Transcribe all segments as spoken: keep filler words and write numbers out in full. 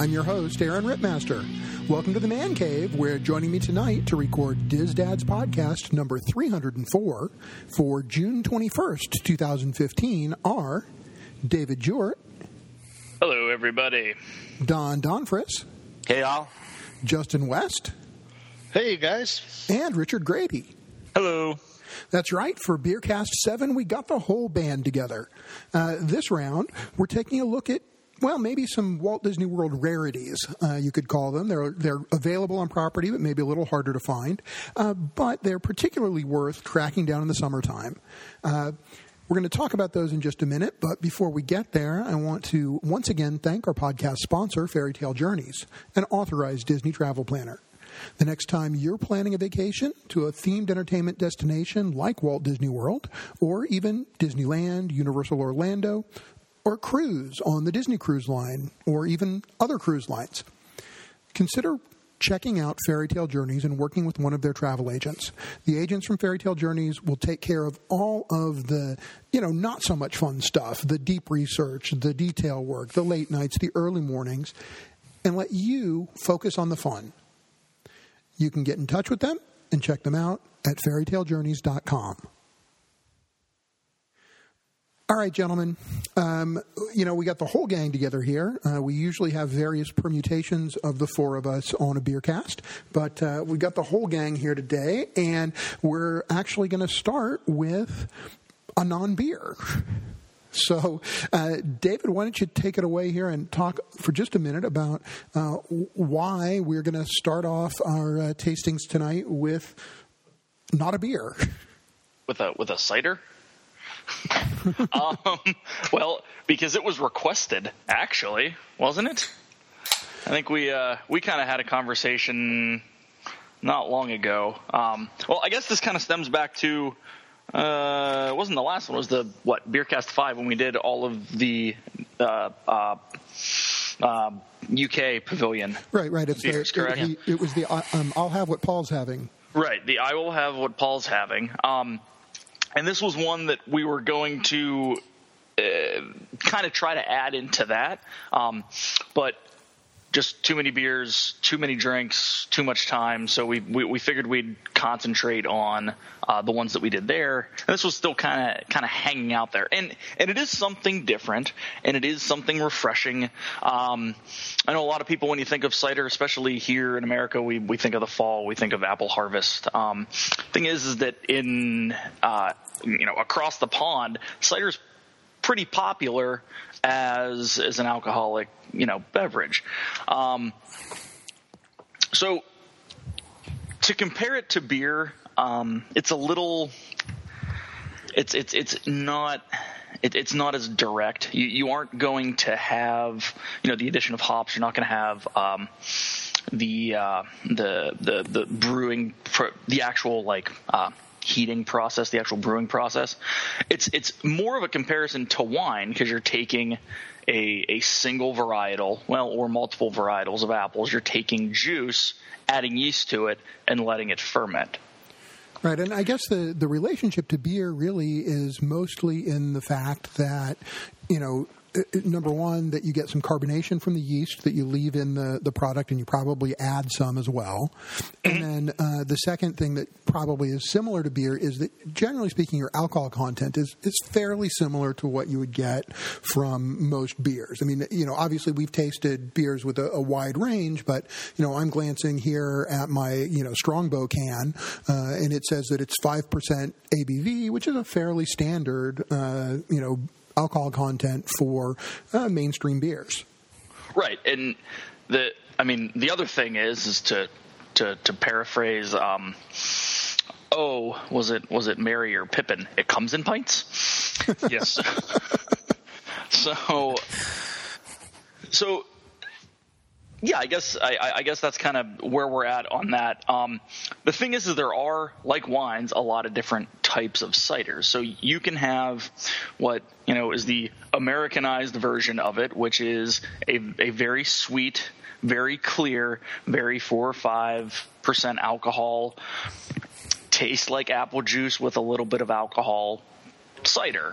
I'm your host, Aaron Ripmaster. Welcome to the Man Cave, where joining me tonight to record Diz Dad's podcast number three hundred four for June twenty-first, twenty fifteen are David Jewett. Hello, everybody. Don Donfris. Hey, y'all. Justin West. Hey, you guys. And Richard Grady. Hello. That's right. For Beercast seven, we got the whole band together. Uh, this round, we're taking a look at, well, maybe some Walt Disney World rarities, uh, you could call them. They're they're available on property, but maybe a little harder to find. Uh, but they're particularly worth tracking down in the summertime. Uh, we're going to talk about those in just a minute, but before we get there, I want to once again thank our podcast sponsor, Fairy Tale Journeys, an authorized Disney travel planner. The next time you're planning a vacation to a themed entertainment destination like Walt Disney World, or even Disneyland, Universal Orlando, or a cruise on the Disney Cruise Line, or even other cruise lines, consider checking out Fairy Tale Journeys and working with one of their travel agents. The agents from Fairy Tale Journeys will take care of all of the, you know, not so much fun stuff, the deep research, the detail work, the late nights, the early mornings, and let you focus on the fun. You can get in touch with them and check them out at fairy tale journeys dot com. All right, gentlemen, um, you know, we got the whole gang together here. Uh, we usually have various permutations of the four of us on a Beercast, but uh, we got the whole gang here today, and we're actually going to start with a non-beer. So, uh, David, why don't you take it away here and talk for just a minute about uh, why we're going to start off our uh, tastings tonight with not a beer. With a with a cider? um, well, because it was requested, actually, wasn't it? I think we uh, we kind of had a conversation not long ago. Um, well, I guess this kind of stems back to uh, it wasn't the last one. It was the what Beercast five when we did all of the uh, uh, uh, U K pavilion. Right, right. It's beers, the, correct? It, it was the um, I'll have what Paul's having. Right, the I will have what Paul's having. Um, and this was one that we were going to uh, kind of try to add into that, um, but just too many beers, too many drinks, too much time. So we we, we figured we'd concentrate on uh, the ones that we did there. And this was still kind of kind of hanging out there, and and it is something different, and it is something refreshing. Um, I know a lot of people, when you think of cider, especially here in America, we we think of the fall, we think of apple harvest. Um, thing is, is that in uh, you know across the pond, cider's pretty popular as as an alcoholic, you know, beverage. Um, so to compare it to beer, um, it's a little, it's it's it's not. It, it's not as direct. You, you aren't going to have, you know, the addition of hops. You're not going to have um, the, uh, the the the brewing, the actual like uh, heating process, the actual brewing process. It's it's more of a comparison to wine because you're taking a a single varietal, well, or multiple varietals of apples. You're taking juice, adding yeast to it, and letting it ferment. Right, and I guess the, the relationship to beer really is mostly in the fact that, you know, number one, that you get some carbonation from the yeast that you leave in the, the product, and you probably add some as well. And then uh, the second thing that probably is similar to beer is that, generally speaking, your alcohol content is, is fairly similar to what you would get from most beers. I mean, you know, obviously we've tasted beers with a, a wide range, but, you know, I'm glancing here at my, you know, Strongbow can, uh, and it says that it's five percent A B V, which is a fairly standard, uh, you know, alcohol content for uh, mainstream beers. Right, and the I mean the other thing is is to to to paraphrase. Um, oh, was it was it Merry or Pippin? It comes in pints. Yes. so so yeah, I guess I, I guess that's kind of where we're at on that. Um, the thing is, is there are, like wines, a lot of different types of ciders. So you can have what, you know, is the Americanized version of it, which is a, a very sweet, very clear, very four or five percent alcohol, tastes like apple juice with a little bit of alcohol cider.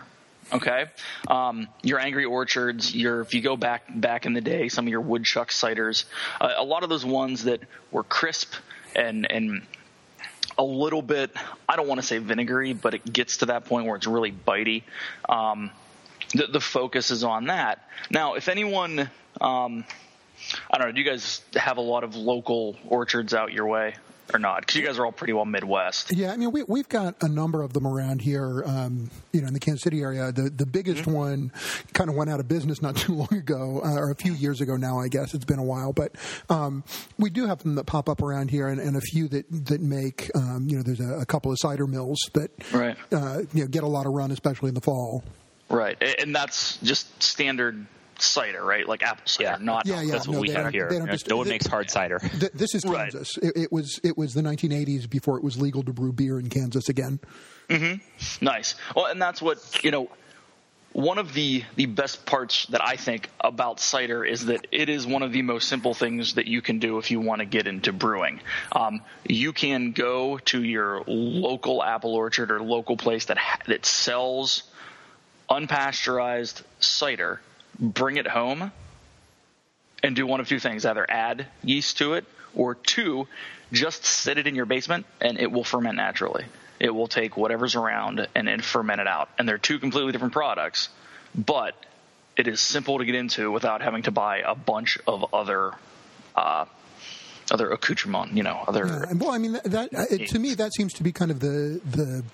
Okay, um, your Angry Orchards, your if you go back back in the day, some of your woodchuck ciders, uh, a lot of those ones that were crisp and and a little bit, I don't want to say vinegary, but it gets to that point where it's really bitey. Um, the, the focus is on that. Now, if anyone, um, I don't know, do you guys have a lot of local orchards out your way? Or not, because you guys are all pretty well Midwest. Yeah, I mean, we, we've got a number of them around here, um, you know, in the Kansas City area. The the biggest mm-hmm. one kind of went out of business not too long ago, uh, or a few years ago now, I guess. It's been a while. But um, we do have them that pop up around here, and, and a few that, that make, um, you know, there's a, a couple of cider mills that, right. uh, you know, get a lot of run, especially in the fall. Right, and that's just standard cider, right? Like apple cider, yeah. not yeah, yeah. That's what no, we have here. You know, just, no one makes hard cider. Th- this is Kansas. Right. It, it was it was the nineteen eighties before it was legal to brew beer in Kansas again. Mm-hmm. Nice. Well, and that's what, you know, one of the, the best parts that I think about cider is that it is one of the most simple things that you can do if you want to get into brewing. Um, you can go to your local apple orchard or local place that that sells unpasteurized cider, bring it home, and do one of two things: either add yeast to it, or two, just sit it in your basement and it will ferment naturally. It will take whatever's around and then ferment it out. And they're two completely different products, but it is simple to get into without having to buy a bunch of other uh, other accoutrement, you know, other. Yeah. Well, I mean, that, that it, to me, that seems to be kind of the the.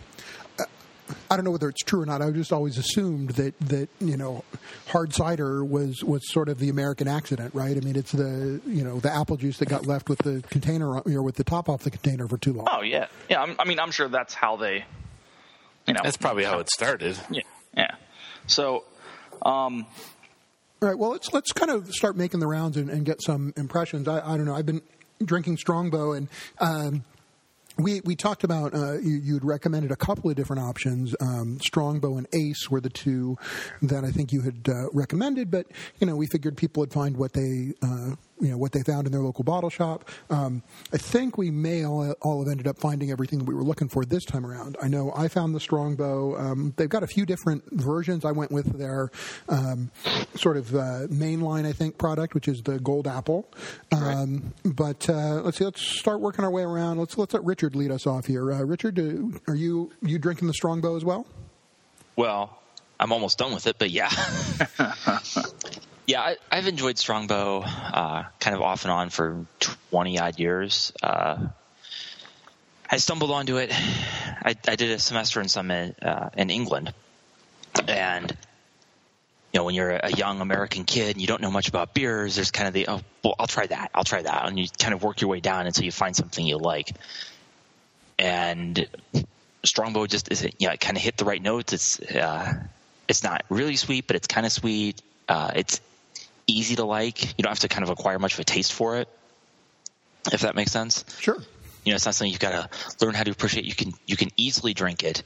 I don't know whether it's true or not. I just always assumed that, that you know, hard cider was, was sort of the American accident, right? I mean, it's the you know the apple juice that got left with the container or with the top off the container for too long. Oh yeah, yeah. I'm, I mean, I'm sure that's how they, you know, that's probably how it started. Yeah, yeah. So, um, all right. Well, let's let's kind of start making the rounds and, and get some impressions. I, I don't know. I've been drinking Strongbow and. Um, We we talked about uh, you, you'd recommended a couple of different options. Um, Strongbow and Ace were the two that I think you had uh, recommended, but you know we figured people would find what they uh, you know what they found in their local bottle shop. Um, I think we may all, all have ended up finding everything that we were looking for this time around. I know I found the Strongbow. Um, they've got a few different versions. I went with their um, sort of uh, mainline, I think, product, which is the Gold Apple. Um, right. But uh, let's see. Let's start working our way around. Let's let's let Richard lead us off here. Uh, Richard, do, are you you drinking the Strongbow as well? Well, I'm almost done with it, but yeah. yeah, I, I've enjoyed Strongbow uh, kind of off and on for twenty-odd years. Uh, I stumbled onto it. I, I did a semester in some uh, in England. And, you know, when you're a young American kid and you don't know much about beers, there's kind of the, oh, well, I'll try that. I'll try that. And you kind of work your way down until you find something you like. And Strongbow just is, you know, it kind of hit the right notes. It's uh, it's not really sweet, but it's kind of sweet. Uh, it's easy to like. You don't have to kind of acquire much of a taste for it, if that makes sense. Sure. You know, it's not something you've got to learn how to appreciate. You can you can easily drink it.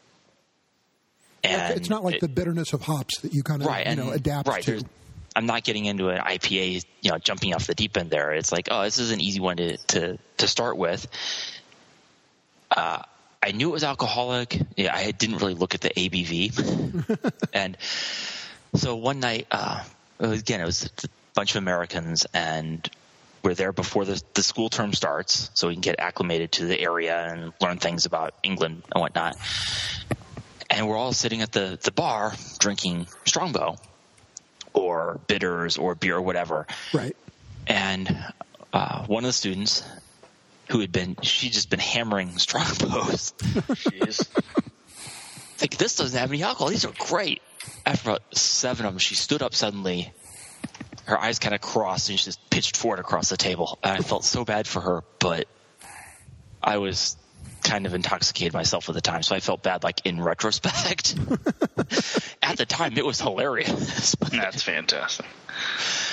And it's not like it, the bitterness of hops that you kind of right, you know and, adapt right, to. I'm not getting into an I P A, you know, jumping off the deep end there. It's like, oh, this is an easy one to to, to start with. Uh, I knew it was alcoholic. Yeah, I didn't really look at the A B V. And so one night, uh, again, it was a bunch of Americans, and we're there before the, the school term starts, so we can get acclimated to the area and learn things about England and whatnot. And we're all sitting at the, the bar drinking Strongbow or bitters or beer or whatever. Right. And uh, one of the students who had been – she'd just been hammering Strongbows. Jeez. Like, this doesn't have any alcohol. These are great. After about seven of them, she stood up suddenly. Her eyes kind of crossed, and she just pitched forward across the table. And I felt so bad for her, but I was – kind of intoxicated myself at the time, so I felt bad, like, in retrospect. At the time, it was hilarious. That's fantastic.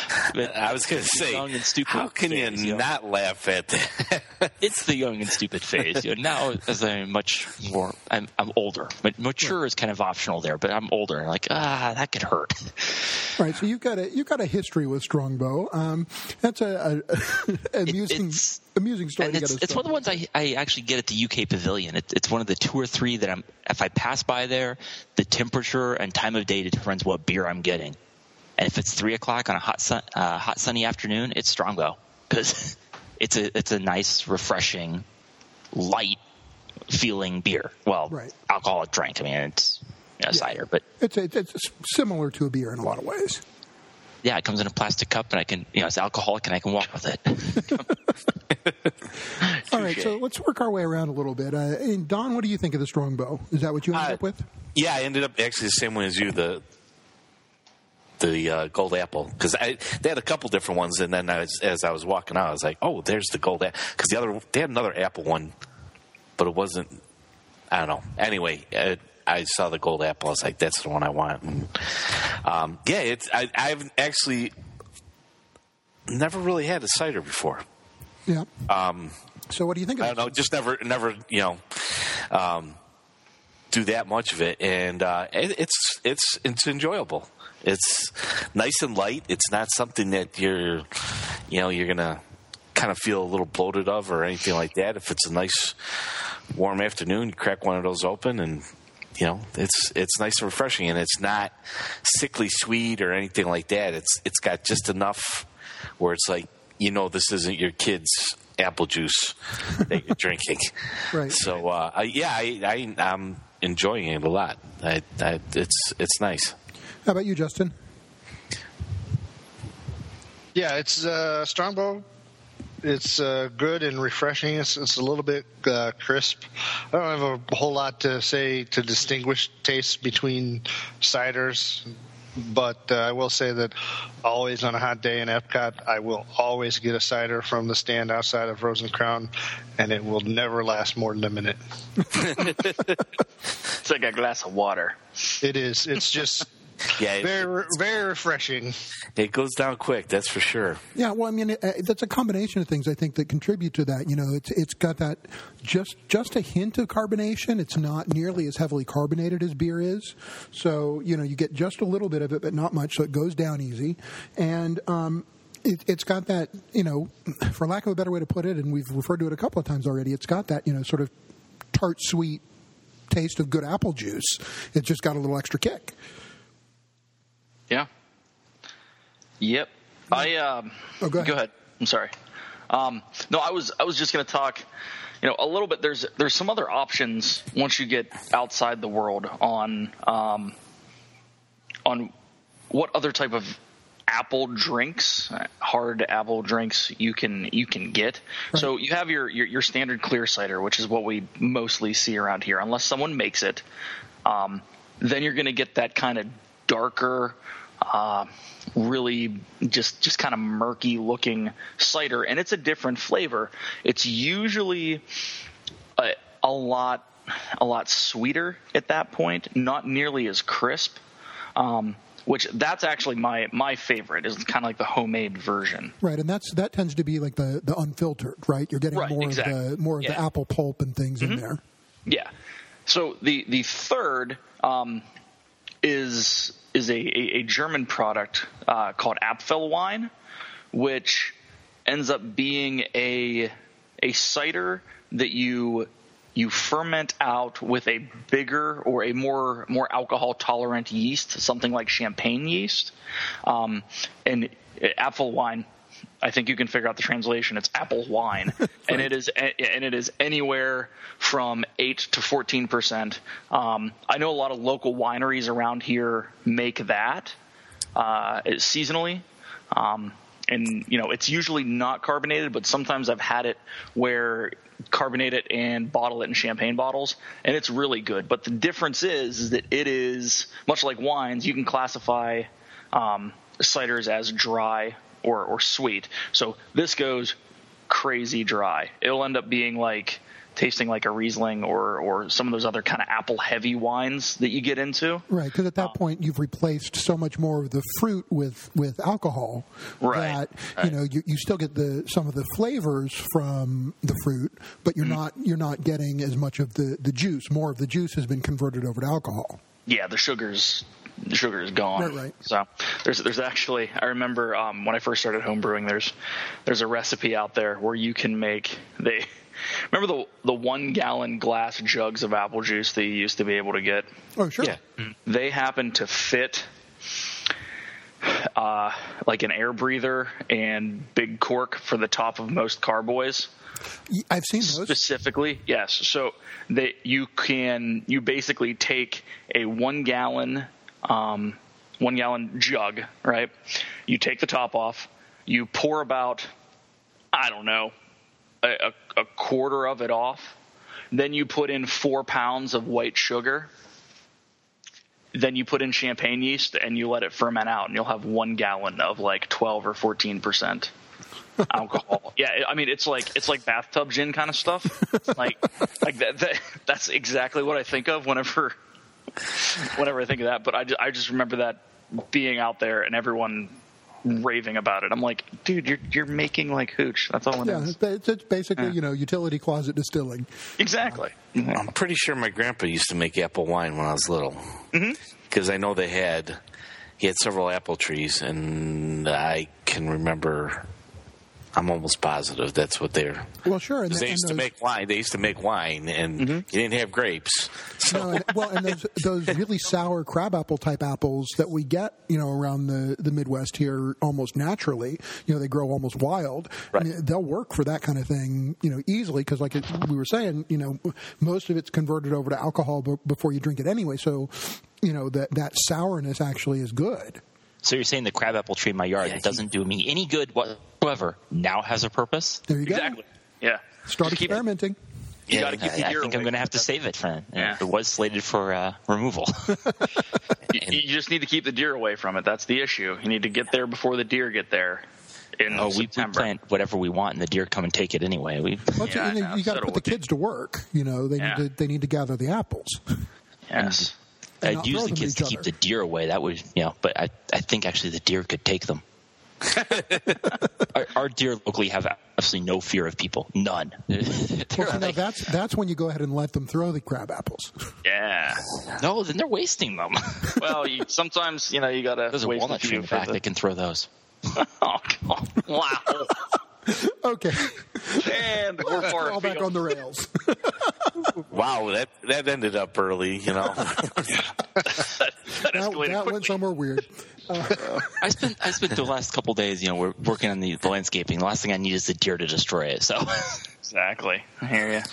I was going to say, young and stupid how can phase, you you know? not laugh at that? It's the young and stupid phase. You know, now, as I'm much more, I'm, I'm older. But mature right. is kind of optional there. But I'm older, and like, ah, that could hurt. Right. So you've got a you've got a history with Strongbow. Um, that's a, a amusing it's, amusing story. To it's, get it's one of the ones I, I actually get at the U K Pavilion. It, it's one of the two or three that I'm. If I pass by there, the temperature and time of day determines what beer I'm getting. And if it's three o'clock on a hot sun, uh, hot sunny afternoon, it's Strongbow because it's a it's a nice, refreshing, light feeling beer. Well, right. alcoholic drink. I mean, it's you know, yeah. cider, but it's, it's it's similar to a beer in a lot of ways. Yeah, it comes in a plastic cup, and I can you know it's alcoholic, and I can walk with it. All right, so let's work our way around a little bit. Uh, and Don, what do you think of the Strongbow? Is that what you ended uh, up with? Yeah, I ended up actually the same way as you. The the uh, gold apple, because they had a couple different ones, and then I was, as I was walking out, I was like, "Oh, there's the gold apple." Because the other, they had another apple one, but it wasn't. I don't know. Anyway, it, I saw the gold apple. I was like, "That's the one I want." And, um, yeah, it's. I, I've actually never really had a cider before. Yeah. Um, so, what do you think of I it? don't know. Just never, never, you know. Um, do that much of it, and uh, it, it's it's it's enjoyable. It's nice and light. It's not something that you're, you know, you're gonna kind of feel a little bloated of or anything like that. If it's a nice warm afternoon, you crack one of those open, and you know, it's it's nice and refreshing. And it's not sickly sweet or anything like that. It's it's got just enough where it's like, you know, this isn't your kid's apple juice that you're drinking. Right. So uh, I, yeah, I, I I'm enjoying it a lot. I, I, it's it's nice. How about you, Justin? Yeah, it's uh, Strongbow. It's uh, good and refreshing. It's, it's a little bit uh, crisp. I don't have a whole lot to say to distinguish tastes between ciders, but uh, I will say that always on a hot day in Epcot, I will always get a cider from the stand outside of Rose and Crown, and it will never last more than a minute. It's like a glass of water. It is. It's just... Yeah, it, very, very refreshing. It goes down quick, that's for sure. Yeah, well, I mean, it, uh, that's a combination of things I think that contribute to that. You know, it's it's got that just just a hint of carbonation. It's not nearly as heavily carbonated as beer is, so you know you get just a little bit of it, but not much, so it goes down easy. And um, it, it's got that, you know, for lack of a better way to put it, and we've referred to it a couple of times already. It's got that, you know, sort of tart sweet taste of good apple juice. It's just got a little extra kick. Yeah. Yep. I um oh, go ahead. go ahead. I'm sorry. Um no, I was I was just going to talk, you know, a little bit there's there's some other options once you get outside the world on um on what other type of apple drinks, hard apple drinks you can you can get. Right. So you have your, your your standard clear cider, which is what we mostly see around here unless someone makes it. Um then you're going to get that kind of darker, uh, really just just kind of murky looking cider, and it's a different flavor. It's usually a, a lot a lot sweeter at that point, not nearly as crisp. Um, which that's actually my my favorite is kind of like the homemade version. Right, and that's that tends to be like the, the unfiltered, right? You're getting right, more exactly. of the more of yeah. the apple pulp and things mm-hmm. in there. Yeah. So the the third. Um, is is a, a, a German product uh, called Apfelwein, which ends up being a a cider that you you ferment out with a bigger or a more more alcohol tolerant yeast, something like champagne yeast. Um, and Apfelwein, I think you can figure out the translation. It's apple wine, right. and it is and it is anywhere from eight to fourteen percent. Um, I know a lot of local wineries around here make that uh, seasonally, um, and you know it's usually not carbonated, but sometimes I've had it where carbonate it and bottle it in champagne bottles, and it's really good. But the difference is, is that it is much like wines. You can classify um, ciders as dry or, or sweet. So this goes crazy dry. It'll end up being like tasting like a Riesling or or some of those other kind of apple heavy wines that you get into. Right, because at that Um, point you've replaced so much more of the fruit with, with alcohol Right, that right. you know you, you still get the some of the flavors from the fruit, but you're Mm-hmm. not you're not getting as much of the, the juice. More of the juice has been converted over to alcohol. Yeah, the sugar's the sugar is gone. Right, right. So there's there's actually I remember um, when I first started homebrewing, there's there's a recipe out there where you can make they remember the the one gallon glass jugs of apple juice that you used to be able to get. Oh, sure. Yeah. They happen to fit uh, like an air breather and big cork for the top of most carboys. I've seen those. Specifically, yes. So they you can you basically take a one gallon um, one gallon jug, right? You take the top off. You pour about I don't know a, a, a quarter of it off. Then you put in four pounds of white sugar. Then you put in champagne yeast and you let it ferment out, and you'll have one gallon of like twelve or fourteen percent. Alcohol. Yeah, I mean it's like it's like bathtub gin kind of stuff. Like like that, that that's exactly what I think of whenever whenever I think of that. But I just, I just remember that being out there and everyone raving about it. I'm like, dude, you're you're making like hooch. That's all it Yeah, is. it's, it's basically Yeah. you know utility closet distilling. Exactly. I'm pretty sure my grandpa used to make apple wine when I was little. Because I know they had, he had several apple trees, and I can remember, I'm almost positive that's what they're. Well, sure. And, Because they and used to those- make wine. They used to make wine, and you didn't have grapes. So No, and, well, and those, those really sour crabapple type apples that we get, you know, around the, the Midwest here almost naturally, you know, they grow almost wild. Right. I mean, they'll work for that kind of thing, you know, easily because, like it, we were saying, you know, most of it's converted over to alcohol b- before you drink it anyway. So, you know, that that sourness actually is good. So you're saying the crabapple tree in my yard that doesn't do me any good whatsoever now has a purpose? There you go. Exactly. Yeah. Start Just keep- experimenting. You got to keep the I, I deer think I'm away going to from have to it. save it for it. Yeah. It was slated for uh, removal. You, you just need to keep the deer away from it. That's the issue. You need to get there before the deer get there. In oh, we, we September. plant whatever we want, and the deer come and take it anyway. We, Well, Yeah, you, I know. you got to So put the do we. kids to work. You know, they Yeah. need to they need to gather the apples. Yes. And I'd not use throw the them at kids each to keep other. the deer away. That would, you know, but I, I think actually the deer could take them. our, our deer locally have absolutely no fear of people. None. They're Well, see, now like, that's that's when you go ahead and let them throw the crab apples. Yeah. no, then they're wasting them. Well, you, sometimes you know you gotta. There's a waste walnut few tree in the for back that can throw those. Oh, God. Wow. Okay, And we're far all back afield. on the rails. wow, that that ended up early. You know, That that escalated that quickly. went somewhere weird. I spent I spent the last couple of days, you know, we're working on the, the landscaping. The last thing I need is the deer to destroy it. So Exactly. I hear you.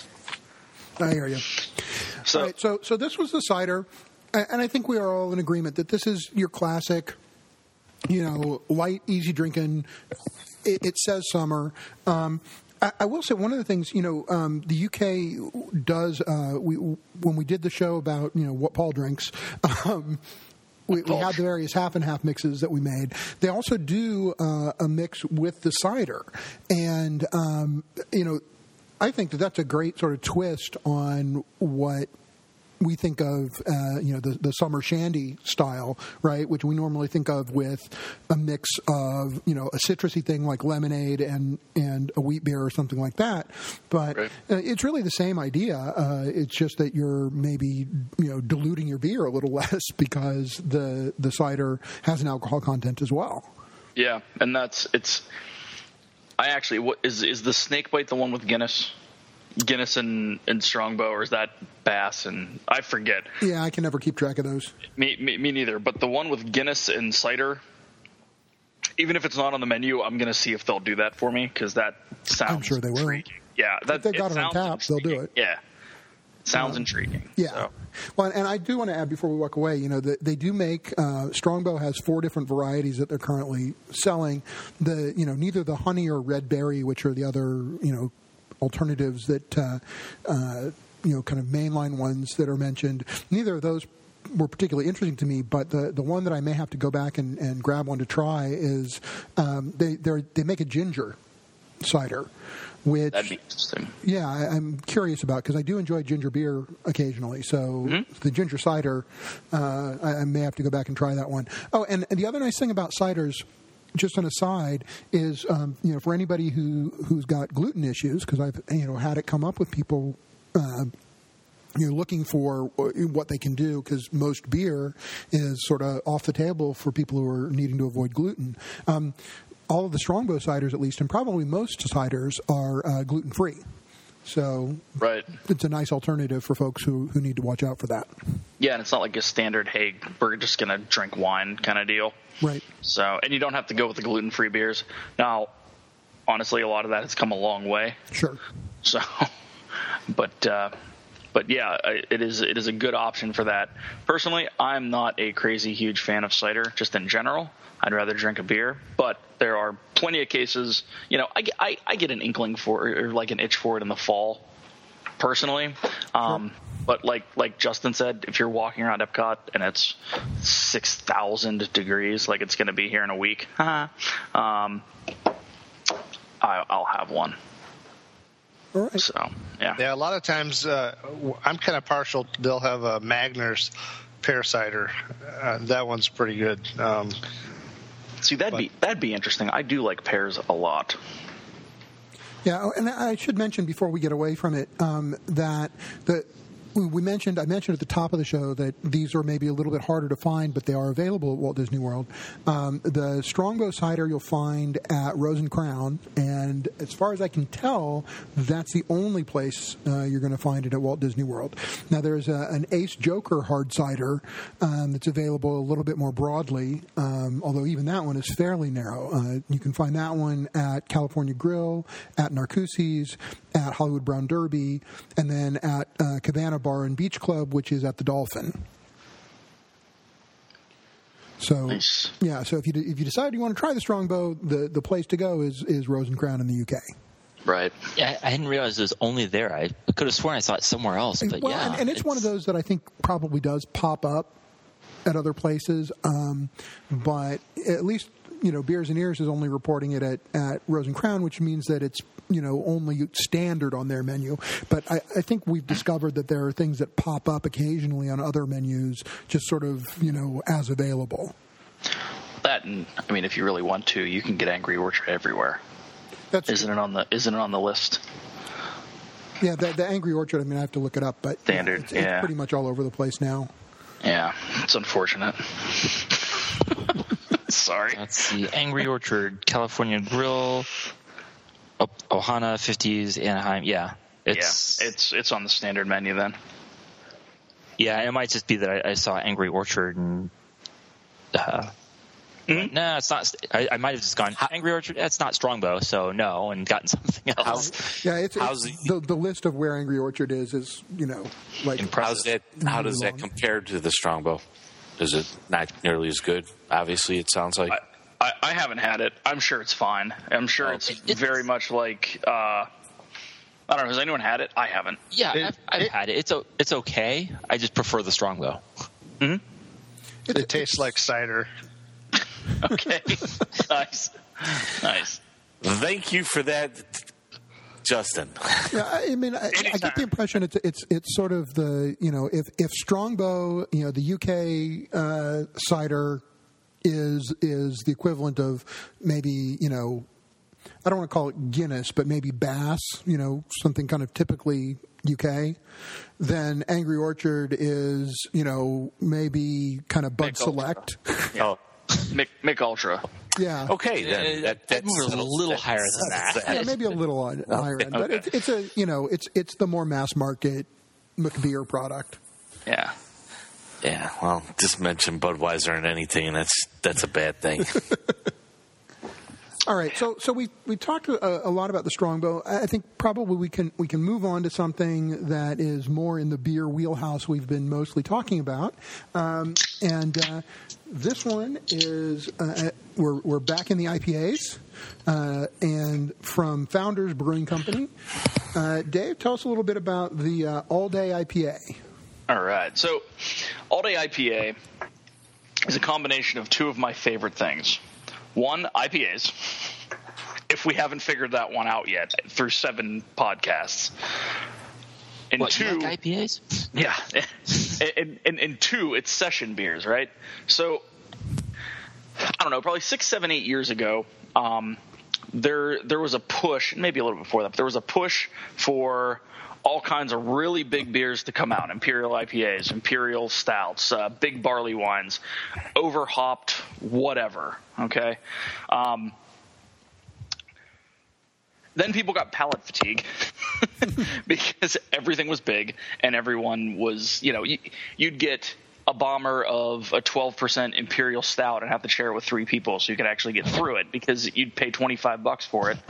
I hear you. So, All right, so so this was the cider, a- and I think we are all in agreement that this is your classic, you know, light, easy drinking. It, it says summer. Um, I, I will say one of the things, you know, um, the U K does. Uh, we when we did the show about you know what Paul drinks. Um, We, we had the various half and half mixes that we made. They also do uh, a mix with the cider, and um, you know, I think that that's a great sort of twist on what we think of, uh, you know, the, the summer shandy style, right? Which we normally think of with a mix of, you know, a citrusy thing like lemonade and, and a wheat beer or something like that. But Right. uh, it's really the same idea. Uh, it's just that you're maybe, you know, diluting your beer a little less because the the cider has an alcohol content as well. yeah, and that's it's. I actually, what is is the snake bite the one with Guinness, Guinness and, and Strongbow, or is that Bass? And I forget. Yeah, I can never keep track of those. Me, me, me neither. But the one with Guinness and cider, even if it's not on the menu, I'm going to see if they'll do that for me because that sounds. I'm sure they will. intriguing. Yeah, that, If they've got it on sounds tap, they'll do intriguing. it. Yeah, sounds intriguing. Yeah. So. Well, and I do want to add before we walk away, you know, that they do make uh, Strongbow has four different varieties that they're currently selling. The you know neither the honey or red berry, which are the other you know alternatives that uh, uh, you know kind of mainline ones that are mentioned. Neither of those were particularly interesting to me, but the the one that I may have to go back and, and grab one to try is um, they they they make a ginger cider, which That'd be interesting. yeah, I, I'm curious about because I do enjoy ginger beer occasionally. So Mm-hmm. the ginger cider, uh, I, I may have to go back and try that one. Oh, and, and the other nice thing about ciders, just an aside, is um, you know for anybody who who's got gluten issues, because I've you know had it come up with people. Uh, You're looking for what they can do because most beer is sort of off the table for people who are needing to avoid gluten. Um, all of the Strongbow ciders, at least, and probably most ciders, are uh, gluten free. So Right. it's a nice alternative for folks who, who need to watch out for that. Yeah, and it's not like a standard, hey, we're just going to drink wine kind of deal. Right. So, and you don't have to go with the gluten-free beers. Now, honestly, a lot of that has come a long way. Sure. So, but uh, but yeah, I- it is it is a good option for that. Personally, I'm not a crazy huge fan of cider, just in general. I'd rather drink a beer, but there are plenty of cases. You know, I, get- I, I get an inkling for or like an itch for it in the fall, personally. Um, But like like Justin said, if you're walking around Epcot and it's six thousand degrees, like it's going to be here in a week, um, I, I'll have one. All right. So yeah, Yeah, a lot of times uh, I'm kind of partial. They'll have a Magner's pear cider. Uh, that one's pretty good. Um, see that'd be that'd be interesting. I do like pears a lot. Yeah, and I should mention before we get away from it um, that the we mentioned I mentioned at the top of the show that these are maybe a little bit harder to find, but they are available at Walt Disney World. Um, the Strongbow cider you'll find at Rose and Crown, and as far as I can tell, that's the only place uh, you're going to find it at Walt Disney World. Now there's a, an Ace Joker hard cider um, that's available a little bit more broadly, um, although even that one is fairly narrow. Uh, you can find that one at California Grill, at Narcoossee's, at Hollywood Brown Derby, and then at uh, Cabana Bar and Beach Club, which is at the Dolphin. So, Nice. yeah. So if you if you decide you want to try the Strongbow, the, the place to go is is Rose and Crown in the U K. Right. Yeah, I didn't realize it was only there. I could have sworn I saw it somewhere else, but well, yeah. and, and it's, one of those that I think probably does pop up at other places, um, but at least you know Beers and Ears is only reporting it at, at Rose and Crown, which means that it's you know only standard on their menu. But I, I think we've discovered that there are things that pop up occasionally on other menus, just sort of you know as available. That and I mean, if you really want to, you can get Angry Orchard everywhere. That's Isn't it on the Isn't it on the list? yeah. The, the Angry Orchard. I mean, I have to look it up, but Standard, yeah, it's, it's yeah. pretty much all over the place now. Yeah, it's unfortunate. Sorry. Let's see. Angry Orchard, California Grill, oh, Ohana, fifties, Anaheim. Yeah. It's, yeah, it's it's on the standard menu then. yeah, it might just be that I, I saw Angry Orchard and uh, Mhm. no, it's not. I, I might have just gone Angry Orchard. That's not Strongbow, so no, and gotten something else. Yeah, it's, How's it's the- the the list of where Angry Orchard is is you know like How's that? How does that long. compare to the Strongbow? Is it not nearly as good? Obviously, it sounds like. I, I, I haven't had it. I'm sure it's fine. I'm sure Oh, it's it's- very much like. Uh, I don't know. Has anyone had it? I haven't. Yeah, It- I've, I've it- had it. It's o- it's okay. I just prefer the Strongbow. it tastes like cider. Okay. Nice. Nice. Thank you for that, Justin. Yeah, I mean, I, I get the impression it's it's it's sort of the you know if if Strongbow, you know, the U K uh, cider is is the equivalent of maybe you know I don't want to call it Guinness, but maybe Bass, you know, something kind of typically U K. Then Angry Orchard is you know maybe kind of Bud Mick Ultra. Select. Oh, Mick, Mick Ultra. Yeah. okay. Then Uh, that, I'd that move it a settles- little that higher than settles that. Yeah, maybe a little on higher end, but Okay. it's, it's a you know it's it's the more mass market McBeer product. Yeah. Yeah, well, just mention Budweiser and anything, and that's that's a bad thing. All right, so so we we talked a, a lot about the Strongbow. I think probably we can we can move on to something that is more in the beer wheelhouse we've been mostly talking about, um, and uh, this one is uh, we're we're back in the I P As, uh, and from Founders Brewing Company. Uh, Dave, tell us a little bit about the uh, All Day I P A. All right. So, All Day I P A is a combination of two of my favorite things. One, I P As, if we haven't figured that one out yet through seven podcasts. And what, two, you like I P As? Yeah. and, and, and two, it's session beers, right? So, I don't know, probably six, seven, eight years ago, um, there there was a push, maybe a little bit before that, but there was a push for all kinds of really big beers to come out. Imperial I P As, Imperial Stouts, uh, big barley wines, over-hopped, whatever, okay? Um, then people got palate fatigue because everything was big and everyone was, you know, you, you'd get a bomber of a twelve percent Imperial Stout and have to share it with three people so you could actually get through it because you'd pay twenty-five bucks for it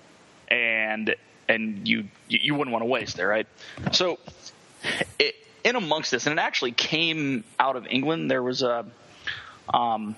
and and you you wouldn't want to waste it, right? So it, in amongst this, and it actually came out of England, there was a um,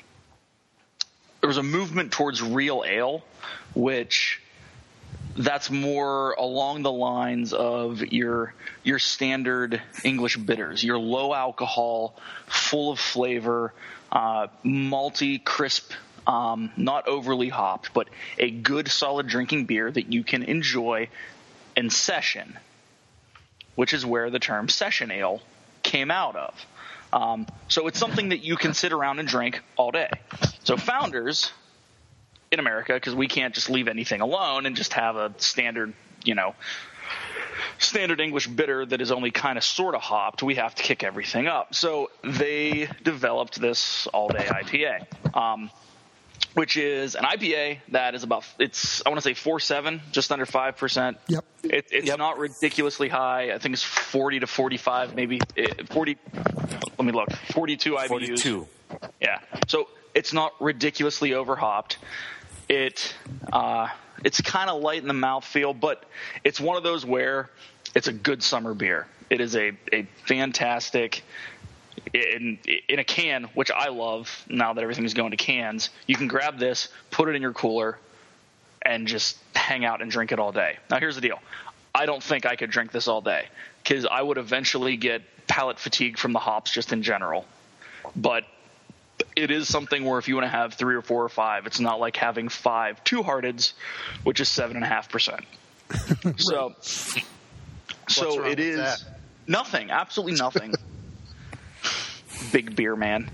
there was a movement towards real ale, which that's more along the lines of your your standard English bitters, your low alcohol, full of flavor, uh, malty, crisp, um, not overly hopped, but a good solid drinking beer that you can enjoy in session, which is where the term session ale came out of. Um, so it's something that you can sit around and drink all day. So Founders in America, because we can't just leave anything alone and just have a standard, you know, standard English bitter that is only kind of sort of hopped. We have to kick everything up. So they developed this all-day I P A, um, which is an I P A that is about, it's, I want to say four point seven, just under five percent. Yep. It, it's Yep. not ridiculously high. I think it's forty to forty-five, maybe forty. Let me look. forty-two I B Us. forty-two. Yeah. So it's not ridiculously overhopped. It uh, it's kind of light in the mouthfeel, but it's one of those where it's a good summer beer. It is a, a fantastic in in a can, which I love. Now that everything is going to cans, you can grab this, put it in your cooler, and just hang out and drink it all day. Now here's the deal: I don't think I could drink this all day because I would eventually get palate fatigue from the hops just in general. But it is something where if you want to have three or four or five, it's not like having five two-hearteds, which is seven and a half percent. So, so wrong it with is that? nothing, absolutely nothing. Big beer man.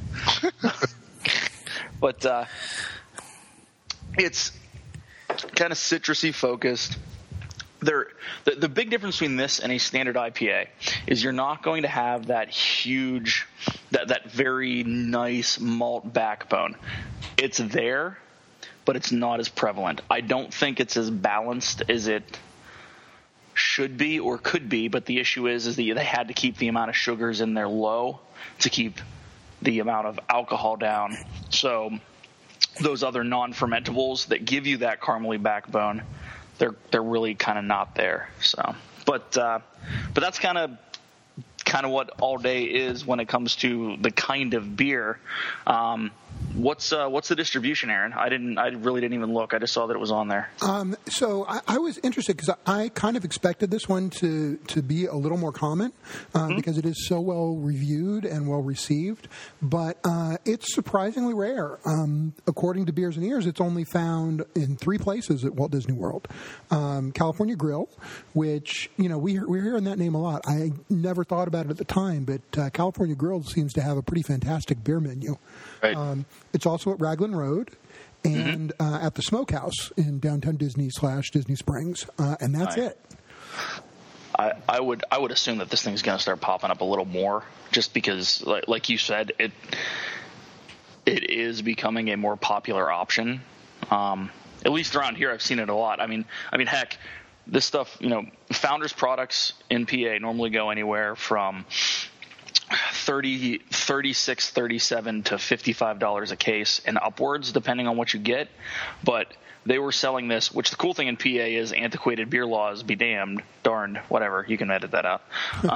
But uh, it's kind of citrusy focused. There, the, the big difference between this and a standard I P A is you're not going to have that huge, that, that very nice malt backbone. It's there, but it's not as prevalent. I don't think it's as balanced as it should be or could be, but the issue is, is that they had to keep the amount of sugars in there low to keep the amount of alcohol down. So those other non-fermentables that give you that caramely backbone, they're they're really kind of not there. So, but uh, but that's kind of kind of what all day is when it comes to the kind of beer. Um, what's uh, what's the distribution, Aaron? I didn't I really didn't even look. I just saw that it was on there. Um, so I, I was interested because I, I kind of expected this one to, to be a little more common uh, mm-hmm. because it is so well reviewed and well received. But uh, it's surprisingly rare. Um, according to Beers and Ears, it's only found in three places at Walt Disney World. Um, California Grill, which, you know, we, we're hearing that name a lot. I never thought about it at the time, but uh, California Grill seems to have a pretty fantastic beer menu. Right. Um, it's also at Raglan Road and mm-hmm. uh, at the Smokehouse in downtown Disney slash Disney Springs, uh, and that's right. it. I, I would I would assume that this thing's going to start popping up a little more, just because, like, like you said, it it is becoming a more popular option. Um, at least around here, I've seen it a lot. I mean, I mean, heck, this stuff, you know, Founders products in P A normally go anywhere from thirty, thirty-six, thirty-seven to fifty-five dollars a case and upwards, depending on what you get. But they were selling this, which the cool thing in P A is antiquated beer laws be damned, darned, whatever. You can edit that out.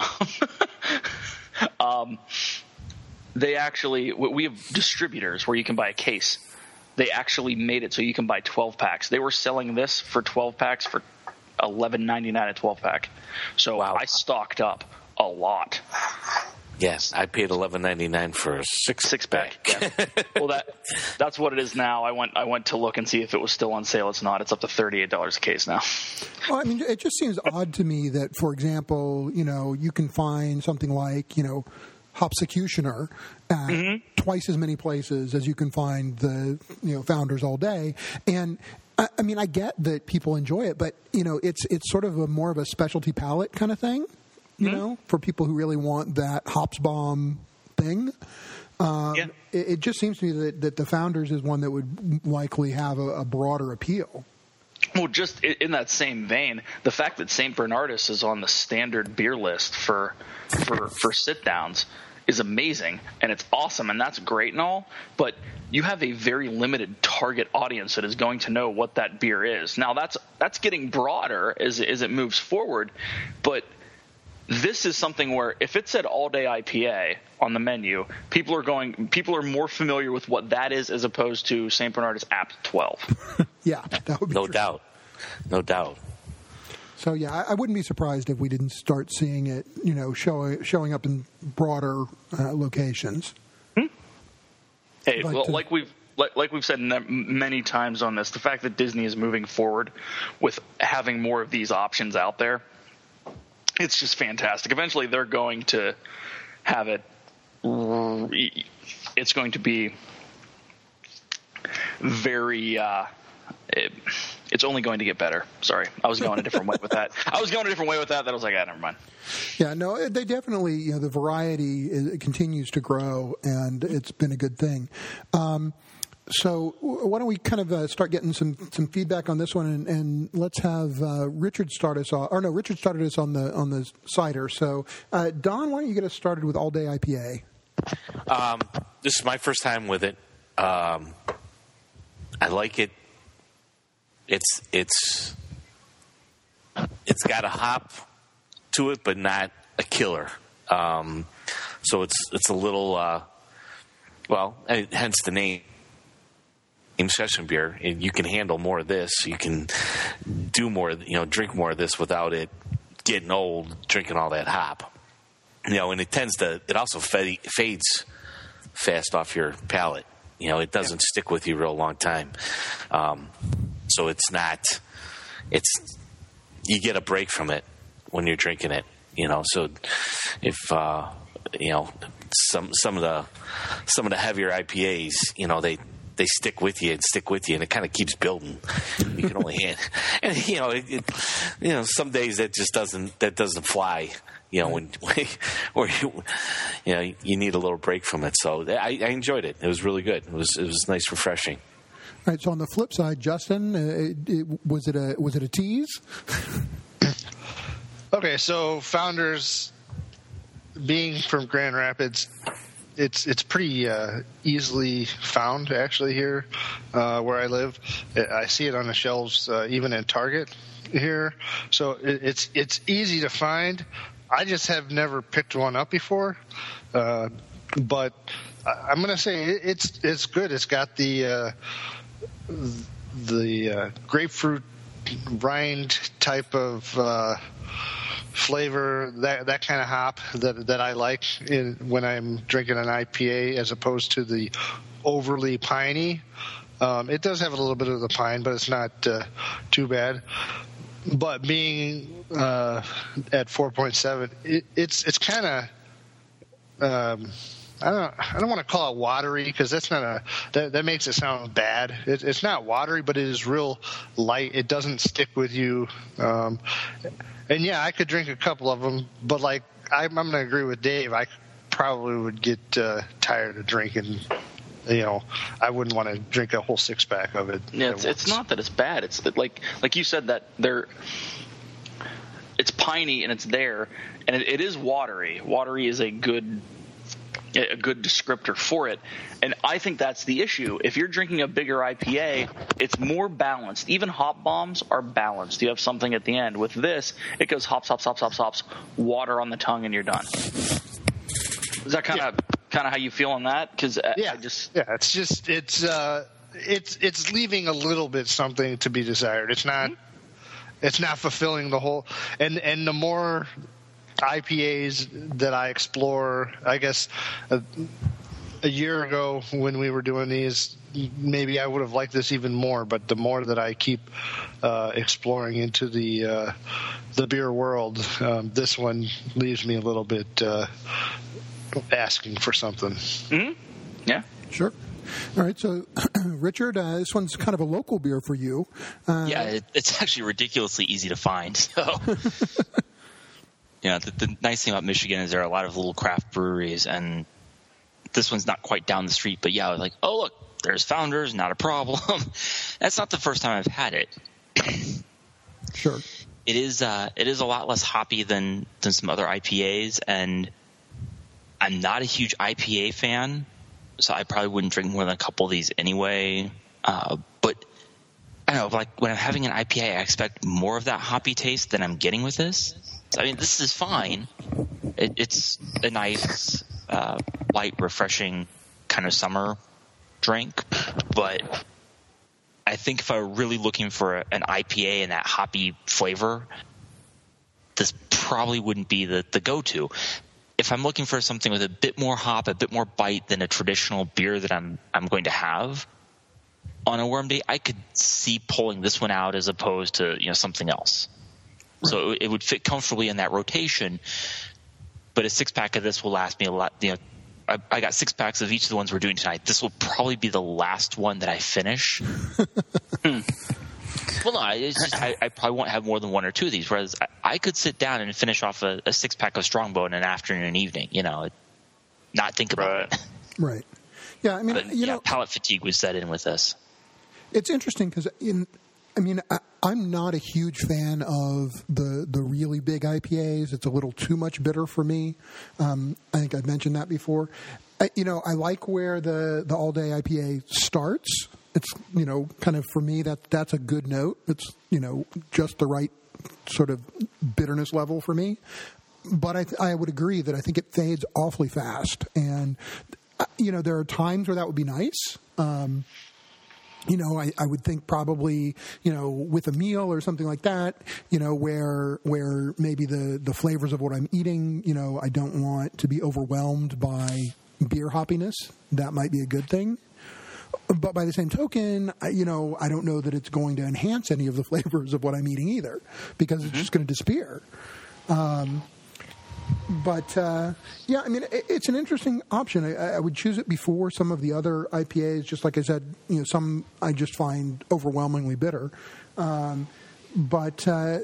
um, they actually, we have distributors where you can buy a case. They actually made it so you can buy twelve packs. They were selling this for twelve packs for eleven ninety-nine a twelve pack. So wow. I stocked up a lot. Yes, I paid eleven ninety nine for a six Six pack. Yeah. Well, that that's what it is now. I went I went to look and see if it was still on sale. It's not. It's up to thirty-eight dollars a case now. Well, I mean, it just seems odd to me that, for example, you know, you can find something like, you know, Hopsecutioner at mm-hmm. twice as many places as you can find the, you know, Founders All Day. And I, I mean, I get that people enjoy it, but, you know, it's it's sort of a more of a specialty palate kind of thing. You mm-hmm. know, for people who really want that hops bomb thing. Um, yeah. it, it just seems to me that, that the Founders is one that would likely have a, a broader appeal. Well, just in that same vein, the fact that Saint Bernardus is on the standard beer list for for, for sit-downs is amazing, and it's awesome, and that's great and all, but you have a very limited target audience that is going to know what that beer is. Now, that's that's getting broader as, as it moves forward, but this is something where if it said all day I P A on the menu, people are going. People are more familiar with what that is as opposed to Saint Bernardus Apt twelve. Yeah, that would be no true. doubt, no doubt. So yeah, I, I wouldn't be surprised if we didn't start seeing it, you know, showing showing up in broader uh, locations. Hmm. Hey, but, well, uh, like we've like, like we've said many times on this, the fact that Disney is moving forward with having more of these options out there. It's just fantastic. Eventually, they're going to have it. It's going to be very. Uh, it, it's only going to get better. Sorry, I was going a different way with that. I was going a different way with that. That I was like, ah, never mind. Yeah, no, they definitely. You know, the variety is, continues to grow, and it's been a good thing. Um, So why don't we kind of uh, start getting some, some feedback on this one, and, and let's have uh, Richard start us off. Or no, Richard started us on the on the cider. So uh, Don, why don't you get us started with All Day I P A? Um, this is my first time with it. Um, I like it. It's it's it's got a hop to it, but not a killer. Um, so it's it's a little uh, well, hence the name. Session beer, and you can handle more of this. You can do more, you know, drink more of this without it getting old, drinking all that hop. You know, and it tends to, it also fades fast off your palate. You know, it doesn't yeah. stick with you a real long time. Um, so it's not, it's, you get a break from it when you're drinking it, you know, so if, uh, you know, some, some of the, some of the heavier I P As, you know, they, they stick with you and stick with you, and it kind of keeps building. You can only hand, and you know, it, it, you know, some days that just doesn't that doesn't fly. You know, when, when or you, you know, you need a little break from it. So I, I enjoyed it. It was really good. It was it was nice, refreshing. All right. So on the flip side, Justin, uh, it, it, was it a was it a tease? Okay, so Founders, being from Grand Rapids. It's it's pretty uh, easily found actually here uh, where I live. I see it on the shelves uh, even in Target here, so it, it's it's easy to find. I just have never picked one up before, uh, but I'm going to say it, it's it's good. It's got the uh, the uh, grapefruit rind type of. Uh, flavor, that that kind of hop that that I like in, when I'm drinking an I P A as opposed to the overly piney. Um, it does have a little bit of the pine, but it's not uh, too bad. But being uh, at four point seven, it, it's it's kind of um, I don't I don't want to call it watery because that's not a that, that makes it sound bad. It, it's not watery, but it is real light. It doesn't stick with you. Um, And yeah, I could drink a couple of them, but like I'm, I'm going to agree with Dave. I probably would get uh, tired of drinking. You know, I wouldn't want to drink a whole six pack of it. Yeah, it's, it's not that it's bad. It's that like like you said that they're it's piney and it's there, and it, it is watery. Watery is a good a good descriptor for it, and I think that's the issue. If you're drinking a bigger I P A, it's more balanced. Even hop bombs are balanced. You have something at the end. With this, it goes hops, hops, hops, hops, hops, water on the tongue, and you're done. Is that kind of yeah. kind of how you feel on that? Because yeah, I just yeah, it's just it's uh, it's it's leaving a little bit something to be desired. It's not mm-hmm. it's not fulfilling the whole. And and the more I P As that I explore. I guess a, a year ago when we were doing these, maybe I would have liked this even more. But the more that I keep uh, exploring into the uh, the beer world, um, this one leaves me a little bit uh, asking for something. Mm-hmm. Yeah, sure. All right, so Richard, uh, this one's kind of a local beer for you. Uh, yeah, it, it's actually ridiculously easy to find. So. You know, the, the nice thing about Michigan is there are a lot of little craft breweries, and this one's not quite down the street, but yeah, I was like, oh, look, there's Founders, not a problem. That's not the first time I've had it. Sure. It is uh, it is a lot less hoppy than, than some other I P As, and I'm not a huge I P A fan, so I probably wouldn't drink more than a couple of these anyway. Uh, but I don't know, like when I'm having an I P A, I expect more of that hoppy taste than I'm getting with this. I mean, this is fine. It, it's a nice, uh, light, refreshing kind of summer drink. But I think if I were really looking for an I P A and that hoppy flavor, this probably wouldn't be the, the go-to. If I'm looking for something with a bit more hop, a bit more bite than a traditional beer that I'm I'm going to have on a warm day, I could see pulling this one out as opposed to, you know, something else. Right. So it would fit comfortably in that rotation, but a six pack of this will last me a lot. You know, I, I got six packs of each of the ones we're doing tonight. This will probably be the last one that I finish. hmm. Well, no, it's just, I, I probably won't have more than one or two of these. Whereas I, I could sit down and finish off a, a six pack of Strongbow in an afternoon and evening. You know, not think about right. it. Right. Yeah, I mean, but, you yeah, know, palate fatigue was set in with this. It's interesting because in. I mean, I, I'm not a huge fan of the, the really big I P As. It's a little too much bitter for me. Um, I think I've mentioned that before. I, you know, I like where the, the all-day I P A starts. It's, you know, kind of for me, that that's a good note. It's, you know, just the right sort of bitterness level for me. But I, I would agree that I think it fades awfully fast. And, you know, there are times where that would be nice. Um You know, I, I would think probably, you know, with a meal or something like that, you know, where where maybe the, the flavors of what I'm eating, you know, I don't want to be overwhelmed by beer hoppiness. That might be a good thing. But by the same token, I, you know, I don't know that it's going to enhance any of the flavors of what I'm eating either, because it's mm-hmm. just going to disappear. Um But, uh, yeah, I mean, it, it's an interesting option. I, I would choose it before some of the other I P As. Just like I said, you know, some I just find overwhelmingly bitter. Um, but uh,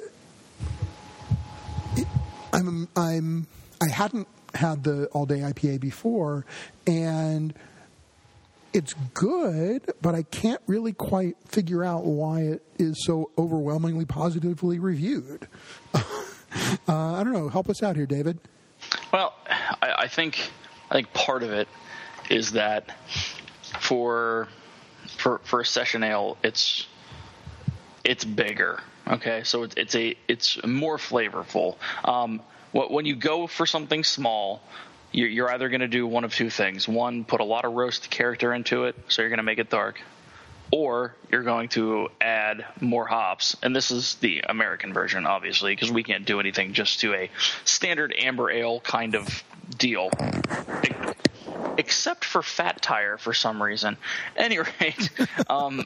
it, I'm, I'm, I hadn't had the all-day I P A before, and it's good, but I can't really quite figure out why it is so overwhelmingly positively reviewed. Uh, I don't know. Help us out here, David. Well, I, I think I think part of it is that for for for a session ale, it's it's bigger. Okay, so it's it's a it's more flavorful. Um, when you go for something small, you're, you're either going to do one of two things. One, put a lot of roast character into it, so you're going to make it dark. Or you're going to add more hops. And this is the American version, obviously, because we can't do anything just to a standard amber ale kind of deal. Except for Fat Tire for some reason. At any rate, um,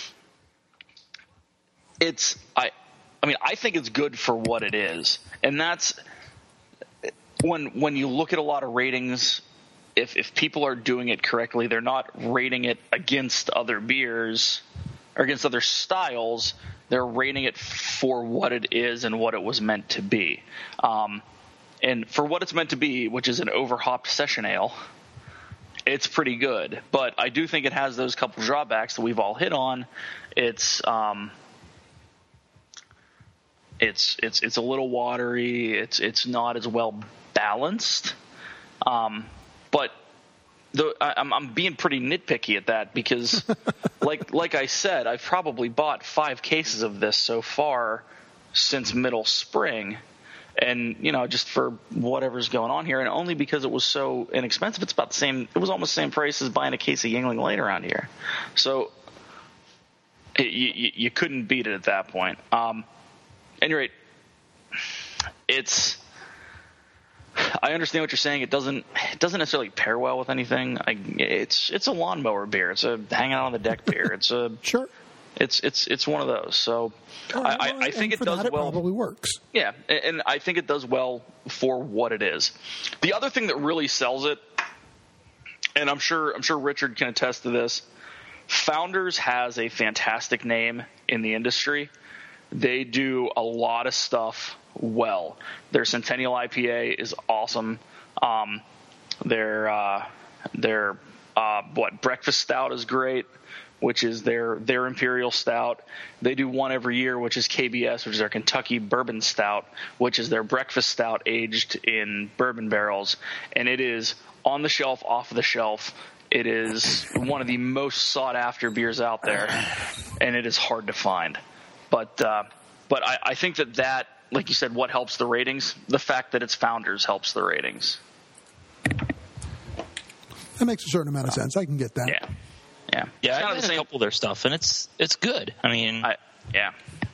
it's I I mean, I think it's good for what it is. And that's when when you look at a lot of ratings. If if people are doing it correctly, they're not rating it against other beers or against other styles. They're rating it for what it is and what it was meant to be. Um, and for what it's meant to be, which is an overhopped session ale, it's pretty good. But I do think it has those couple drawbacks that we've all hit on. It's um, it's it's it's a little watery. It's it's not as well balanced. Um, But the, I, I'm, I'm being pretty nitpicky at that because, like like I said, I've probably bought five cases of this so far since middle spring, and you know, just for whatever's going on here, and only because it was so inexpensive. It's about the same. It was almost the same price as buying a case of Yuengling Light around here, so it, you, you couldn't beat it at that point. Um, at any rate, it's. I understand what you're saying. It doesn't it doesn't necessarily pair well with anything. I, it's it's a lawnmower beer. It's a hang out on the deck beer. It's a Sure. It's it's it's one of those. So All right, I, well, I, I think and it for does that, well. It probably works. Yeah, and, and I think it does well for what it is. The other thing that really sells it, and I'm sure I'm sure Richard can attest to this, Founders has a fantastic name in the industry. They do a lot of stuff well. Their Centennial I P A is awesome. Um, their uh, their uh, what breakfast stout is great, which is their their Imperial Stout. They do one every year, which is K B S, which is their Kentucky Bourbon Stout, which is their breakfast stout aged in bourbon barrels. And it is on the shelf, off the shelf. It is one of the most sought-after beers out there, and it is hard to find. But uh, but I, I think that that, like you said, what helps the ratings? The fact that it's Founders helps the ratings. That makes a certain amount of sense. I can get that. Yeah. Yeah, Yeah, It's I've kind of had the a same. couple of their stuff, and it's it's good. I mean, I, yeah.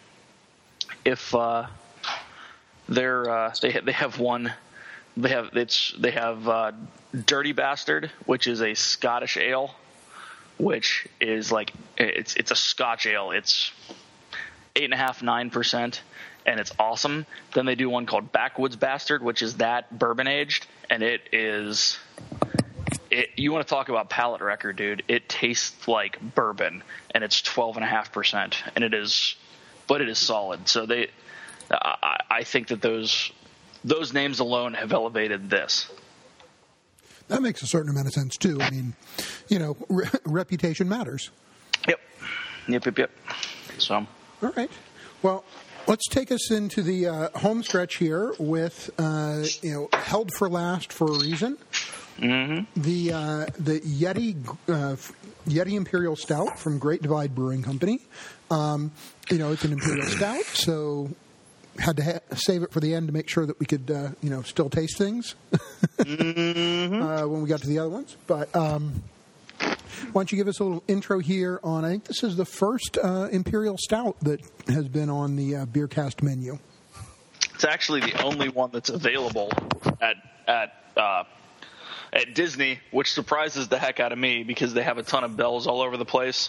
If uh, they're uh, they ha- they have one, they have it's they have uh, Dirty Bastard, which is a Scottish ale, which is like it's it's a Scotch ale. It's eight and a half nine percent, and it's awesome. Then they do one called Backwoods Bastard, which is that bourbon aged, and it is. It, you want to talk about palate wrecker, dude. It tastes like bourbon, and it's twelve and a half percent, and it is, but it is solid. So they, I, I think that those those names alone have elevated this. That makes a certain amount of sense too. I mean, you know, re- reputation matters. Yep, yep, yep, yep. So, All right. Well, let's take us into the uh, home stretch here with, uh, you know, held for last for a reason. Mm-hmm. The uh, the Yeti uh, Yeti Imperial Stout from Great Divide Brewing Company. Um, you know, it's an Imperial Stout, so had to ha- save it for the end to make sure that we could, uh, you know, still taste things mm-hmm. uh, when we got to the other ones. But um, why don't you give us a little intro here on? I think this is the first uh, Imperial Stout that has been on the uh, BeerCast menu. it's actually the only one that's available at at. Uh, At Disney, which surprises the heck out of me because they have a ton of bells all over the place.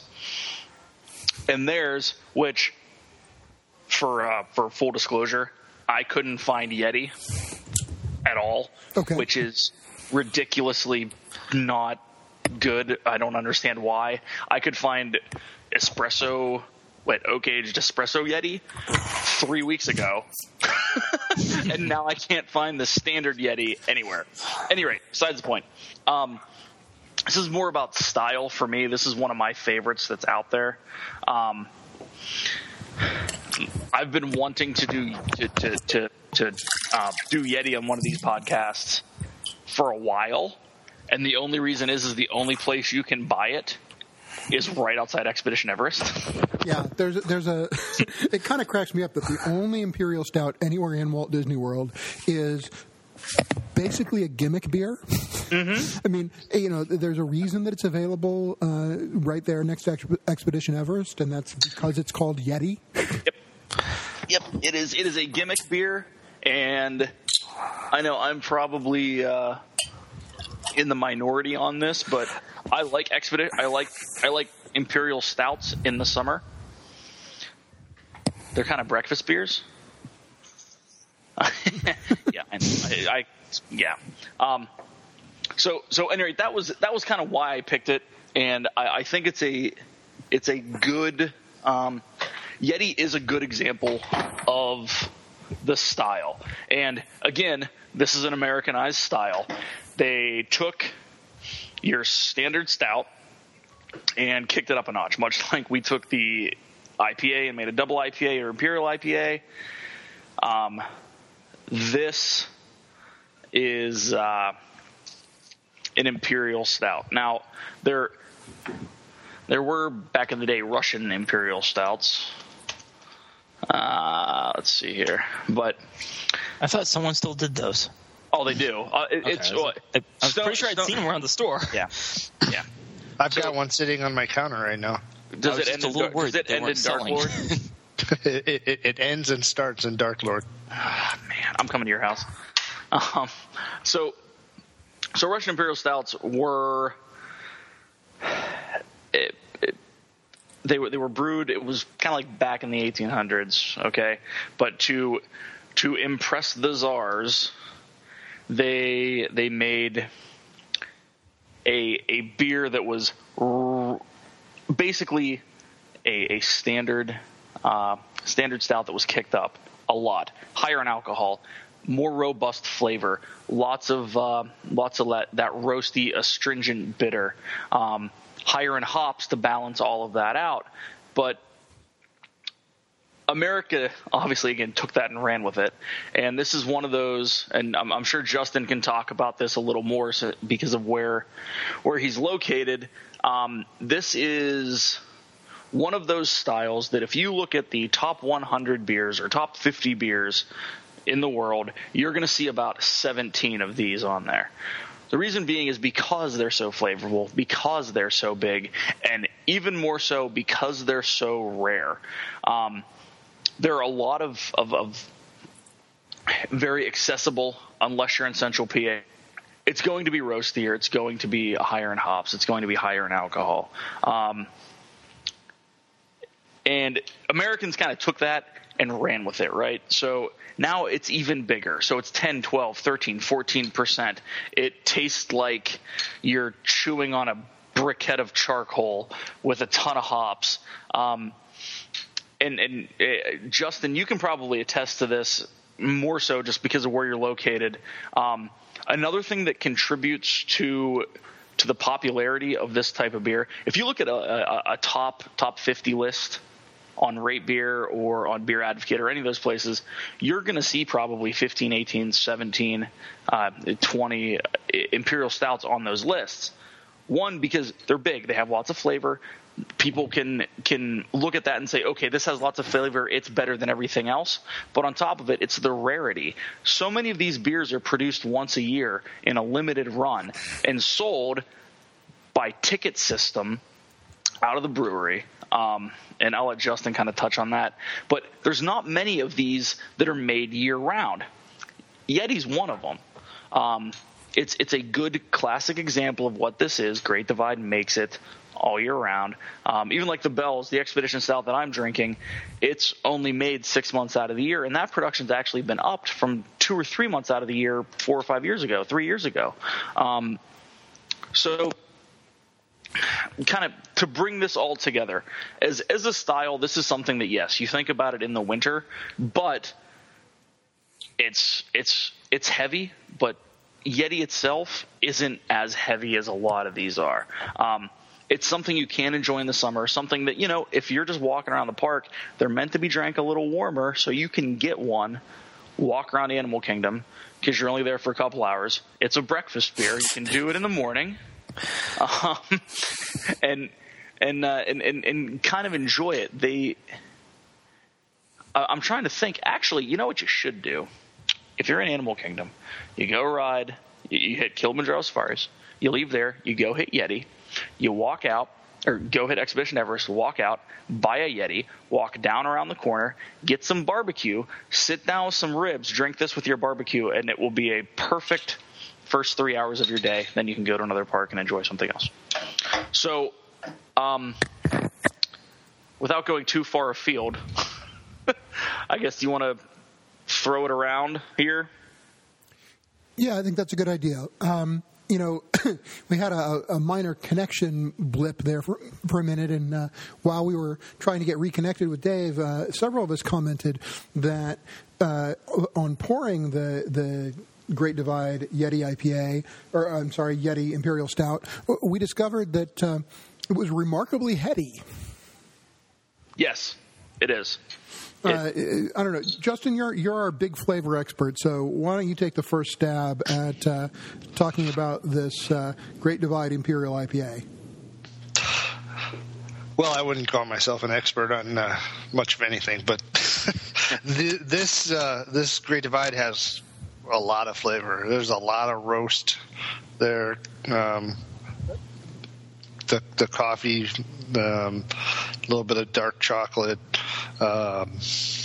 And theirs, which, for uh, for full disclosure, I couldn't find Yeti at all, Okay. which is ridiculously not good. I don't understand why. I could find espresso, what, oak-aged espresso Yeti three weeks ago. And now I can't find the standard Yeti anywhere. Any rate, besides the point. Um, this is more about style for me. This is one of my favorites that's out there. Um, I've been wanting to do to to to, to uh, do Yeti on one of these podcasts for a while, and the only reason is is the only place you can buy it is right outside Expedition Everest. Yeah, there's a, there's a. It kind of cracks me up that the only Imperial Stout anywhere in Walt Disney World is basically a gimmick beer. Mm-hmm. I mean, you know, there's a reason that it's available uh, right there next to Ex- Expedition Everest, and that's because it's called Yeti. Yep, yep. It is. It is a gimmick beer, and I know I'm probably uh, in the minority on this, but I like Expedition. I like I like Imperial Stouts in the summer. They're kind of breakfast beers. yeah, I, I, I yeah. Um, so so anyway, that was that was kind of why I picked it, and I, I think it's a it's a good um, Yeti is a good example of the style. And again, this is an Americanized style. They took your standard stout and kicked it up a notch, much like we took the I P A and made a double I P A or Imperial I P A. Um, this is uh, an Imperial Stout. Now, there there were, back in the day, Russian Imperial Stouts. Uh, let's see here. But I thought someone still did those. Oh, they do. Uh, it, Okay, it's. I was, I, I was Stone- pretty sure I'd Stone- seen them around the store. Yeah, yeah. I've So- got one sitting on my counter right now. Does I was it just end a in, little Dar- worried does it they end in weren't Dark selling. Lord? it, it, it ends and starts in Dark Lord. Man, I'm coming to your house. Um, So, so Russian Imperial Stouts were it, it, they were they were brewed. It was kind of like back in the eighteen hundreds, okay. But to to impress the czars, they they made a a beer that was r- basically a, a standard uh, standard stout that was kicked up a lot, higher in alcohol, more robust flavor, lots of uh, lots of that, that roasty, astringent bitter, um, higher in hops to balance all of that out. But America obviously again took that and ran with it, and this is one of those. And I'm, I'm sure Justin can talk about this a little more so, because of where where he's located. Um, this is one of those styles that if you look at the top one hundred beers or top fifty beers in the world, you're going to see about seventeen of these on there. The reason being is because they're so flavorful, because they're so big, and even more so because they're so rare. Um, there are a lot of, of, of very accessible, unless you're in Central P A. It's going to be roastier. It's going to be higher in hops. It's going to be higher in alcohol. Um, And Americans kind of took that and ran with it, right? So now it's even bigger. So it's ten, twelve, thirteen, fourteen percent. It tastes like you're chewing on a briquette of charcoal with a ton of hops. Um, and and uh, Justin, you can probably attest to this more so just because of where you're located. Um, another thing that contributes to to the popularity of this type of beer, if you look at a, a, a top top fifty list on Rate Beer or on Beer Advocate or any of those places, you're going to see probably fifteen, eighteen, seventeen, uh, twenty Imperial Stouts on those lists. One, because they're big. They have lots of flavor. People can can look at that and say, okay, this has lots of flavor. It's better than everything else. But on top of it, it's the rarity. So many of these beers are produced once a year in a limited run and sold by ticket system out of the brewery. Um, and I'll let Justin kind of touch on that. But there's not many of these that are made year-round. Yeti's one of them. Um, it's it's a good classic example of what this is. Great Divide makes it all year round. Um, even like the Bell's, the Expedition Stout that I'm drinking, it's only made six months out of the year, and that production's actually been upped from two or three months out of the year four or five years ago, three years ago. Um, so kind of to bring this all together as as a style, this is something that, yes, you think about it in the winter, but it's it's it's heavy, but Yeti itself isn't as heavy as a lot of these are. Um, it's something you can enjoy in the summer, something that, you know, if you're just walking around the park, they're meant to be drank a little warmer, so you can get one, walk around Animal Kingdom, because you're only there for a couple hours. It's a breakfast beer. You can do it in the morning. Um, and and, uh, and and and kind of enjoy it. They, uh, I'm trying to think. Actually, you know what you should do? If you're in Animal Kingdom, you go ride. You, you hit Kilimanjaro Safaris. You leave there. You go hit Yeti. You walk out, or go hit Expedition Everest. Walk out, buy a Yeti. Walk down around the corner. Get some barbecue. Sit down with some ribs. Drink this with your barbecue, and it will be a perfect first three hours of your day. Then you can go to another park and enjoy something else. So, um, without going too far afield, I guess you want to throw it around here? Yeah, I think that's a good idea. Um, you know, we had a, a minor connection blip there for, for a minute, and uh, while we were trying to get reconnected with Dave, uh, several of us commented that uh, on pouring the the Great Divide Yeti I P A, or I'm sorry, Yeti Imperial Stout, we discovered that uh, it was remarkably heady. Yes, it is. Uh, I don't know, Justin. You're you're our big flavor expert, so why don't you take the first stab at uh, talking about this uh, Great Divide Imperial I P A? Well, I wouldn't call myself an expert on uh, much of anything, but the, this uh, this Great Divide has a lot of flavor. There's a lot of roast there. Um, the the coffee, um, a little bit of dark chocolate, um,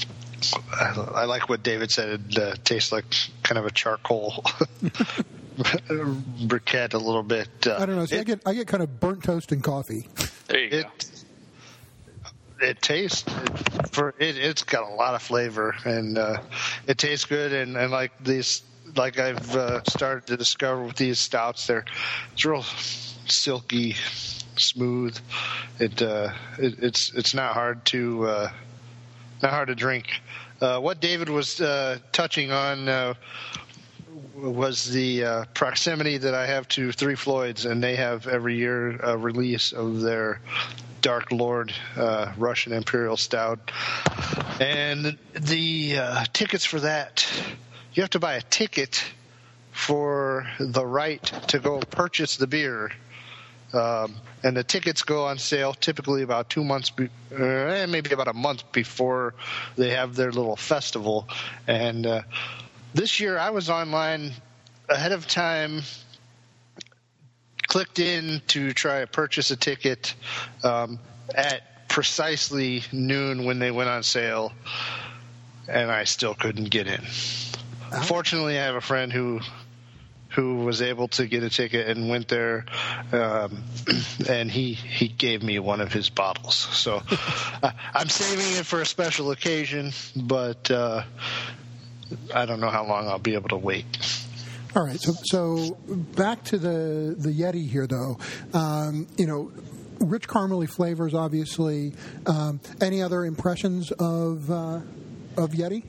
I, I like what David said. It uh, tastes like kind of a charcoal briquette a little bit. Uh, I don't know. See, it, I get I get kind of burnt toast and coffee. There you it, go. It tastes for it. It's got a lot of flavor, and uh, it tastes good. And, and like these, like I've uh, started to discover with these stouts, they're it's real silky, smooth. It, uh, it it's it's not hard to uh, not hard to drink. Uh, what David was uh, touching on uh, was the uh, proximity that I have to Three Floyds, and they have every year a release of their Dark Lord uh, Russian Imperial Stout, and the uh, tickets for that, you have to buy a ticket for the right to go purchase the beer. Um, and the tickets go on sale typically about two months, be, uh, maybe about a month before they have their little festival. And uh, this year I was online ahead of time, clicked in to try to purchase a ticket um, at precisely noon when they went on sale, and I still couldn't get in. Oh. Fortunately, I have a friend who who was able to get a ticket and went there, um, and he, he gave me one of his bottles. So uh, I'm saving it for a special occasion, but uh, I don't know how long I'll be able to wait. All right, so so back to the, the Yeti here, though. Um, you know, rich caramely flavors, obviously. Um, any other impressions of uh, of Yeti?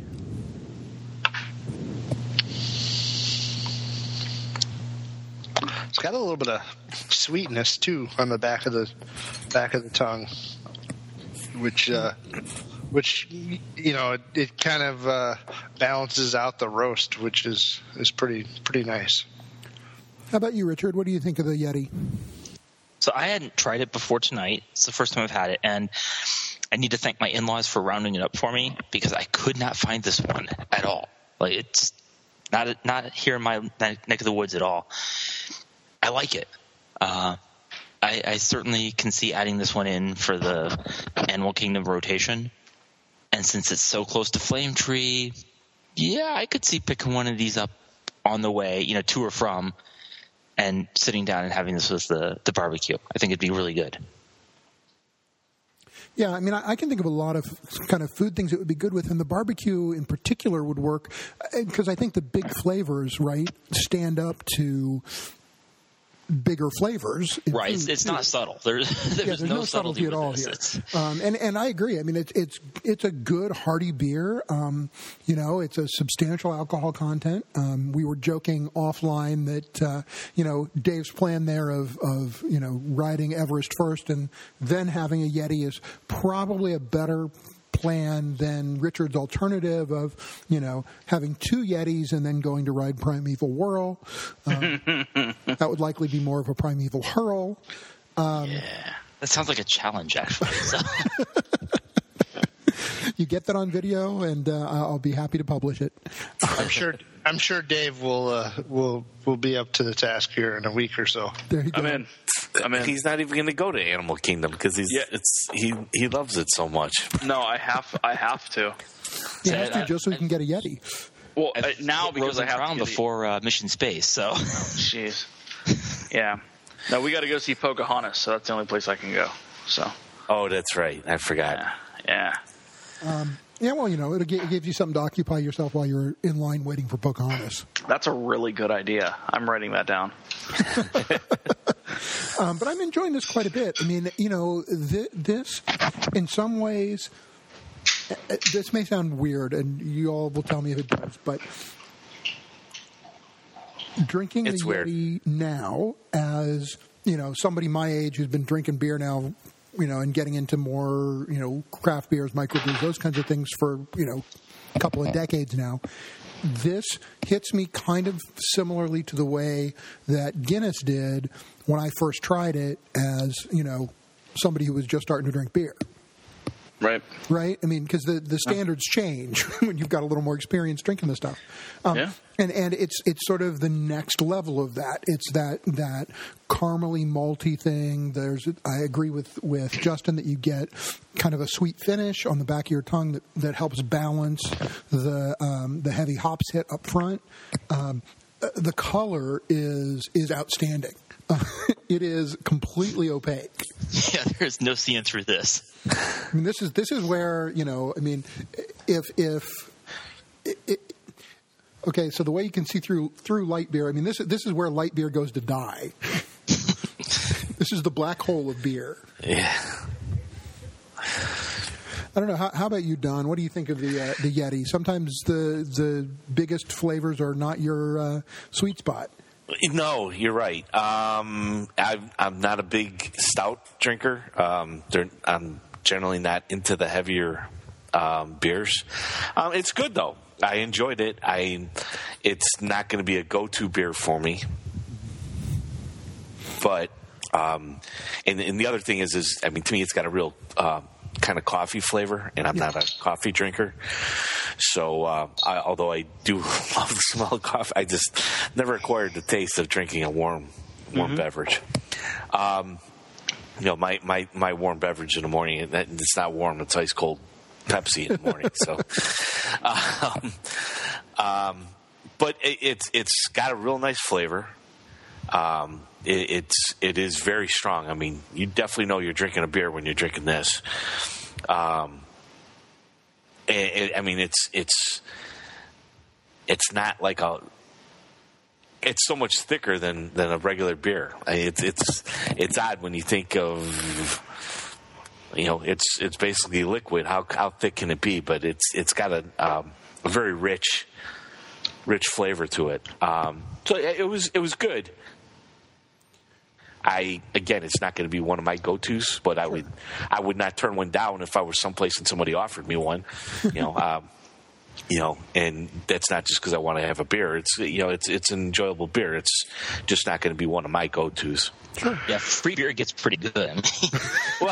It's got a little bit of sweetness too on the back of the back of the tongue, which uh, which you know it, it kind of uh, balances out the roast, which is is pretty pretty nice. How about you, Richard? What do you think of the Yeti? So I hadn't tried it before tonight. It's the first time I've had it, and I need to thank my in-laws for rounding it up for me because I could not find this one at all. Like it's not not here in my neck of the woods at all. I like it. Uh, I, I certainly can see adding this one in for the Animal Kingdom rotation. And since it's so close to Flame Tree, yeah, I could see picking one of these up on the way, you know, to or from, and sitting down and having this with the, the barbecue. I think it'd be really good. Yeah, I mean, I, I can think of a lot of kind of food things that would be good with, and the barbecue in particular would work because I think the big flavors, right, stand up to bigger flavors. Right. It's, it's not subtle. There's, there's, yeah, there's no, no subtlety, subtlety at all here. Um, and, and I agree. I mean, it's, it's, it's a good, hearty beer. Um, you know, it's a substantial alcohol content. Um, we were joking offline that, uh, you know, Dave's plan there of, of, you know, riding Everest first and then having a Yeti is probably a better plan than Richard's alternative of, you know, having two Yetis and then going to ride Primeval Whirl. Um, that would likely be more of a Primeval Hurl. Um, yeah, that sounds like a challenge, actually. So. You get that on video, and uh, I'll be happy to publish it. I'm sure. I'm sure Dave will uh, will will be up to the task here in a week or so. There you go. I'm in. I'm in. He's not even going to go to Animal Kingdom because he's Yeah. it's he he loves it so much. No, I have. I have to. He has to just so he can get a Yeti. Well, uh, now because I have to get before uh, Mission Space. So, jeez. Yeah. No, we got to go see Pocahontas, so that's the only place I can go. So. Oh, that's right. I forgot. Yeah. Yeah. Um, yeah, well, you know, it gives you something to occupy yourself while you're in line waiting for Pocahontas. That's a really good idea. I'm writing that down. um, but I'm enjoying this quite a bit. I mean, you know, th- this, in some ways, uh, this may sound weird, and you all will tell me if it does, but drinking it's the weird. Yeti now as, you know, somebody my age who's been drinking beer now, you know, and getting into more, you know, craft beers, microbrews, those kinds of things for, you know, a couple of decades now. This hits me kind of similarly to the way that Guinness did when I first tried it as, you know, somebody who was just starting to drink beer. Right. Right? I mean, because the, the standards change when you've got a little more experience drinking this stuff. Um, Yeah. And and it's it's sort of the next level of that. It's that that caramely malty thing. There's I agree with, with Justin that you get kind of a sweet finish on the back of your tongue that, that helps balance the um, the heavy hops hit up front. Um, the color is is outstanding. Uh, it is completely opaque. Yeah, there's no seeing through this. I mean, this is this is where, you know, I mean, if if it, it, okay, so the way you can see through through light beer, I mean, this this is where light beer goes to die. This is the black hole of beer. Yeah. I don't know. How, how about you, Don? What do you think of the uh, the Yeti? Sometimes the the biggest flavors are not your uh, sweet spot. No, you're right. Um, I'm, I'm not a big stout drinker. Um, I'm generally not into the heavier um, beers. Um, it's good though. I enjoyed it. I. It's not going to be a go-to beer for me. But um, and, and the other thing is, is I mean, to me, it's got a real uh, kind of coffee flavor, and I'm Yeah. not a coffee drinker. So, uh, I, although I do love the smell of coffee, I just never acquired the taste of drinking a warm, warm mm-hmm. beverage. Um, you know, my, my, my warm beverage in the morning, it's not warm; it's ice cold Pepsi in the morning. So, um, um, but it, it's it's got a real nice flavor. Um, it, it's it is very strong. I mean, you definitely know you're drinking a beer when you're drinking this. Um, it, it, I mean, it's it's it's not like a. It's so much thicker than, than a regular beer. It's it's it's odd when you think of, you know, it's it's basically liquid. How how thick can it be? But it's it's got a, um, a very rich, rich flavor to it. Um, so it, it was it was good. I again, it's not going to be one of my go-tos, but I would I would not turn one down if I were someplace and somebody offered me one. You know. Um, You know, and that's not just because I want to have a beer. It's you know, it's it's an enjoyable beer. It's just not going to be one of my go-tos. Sure. Yeah, free beer gets pretty good. I mean, well,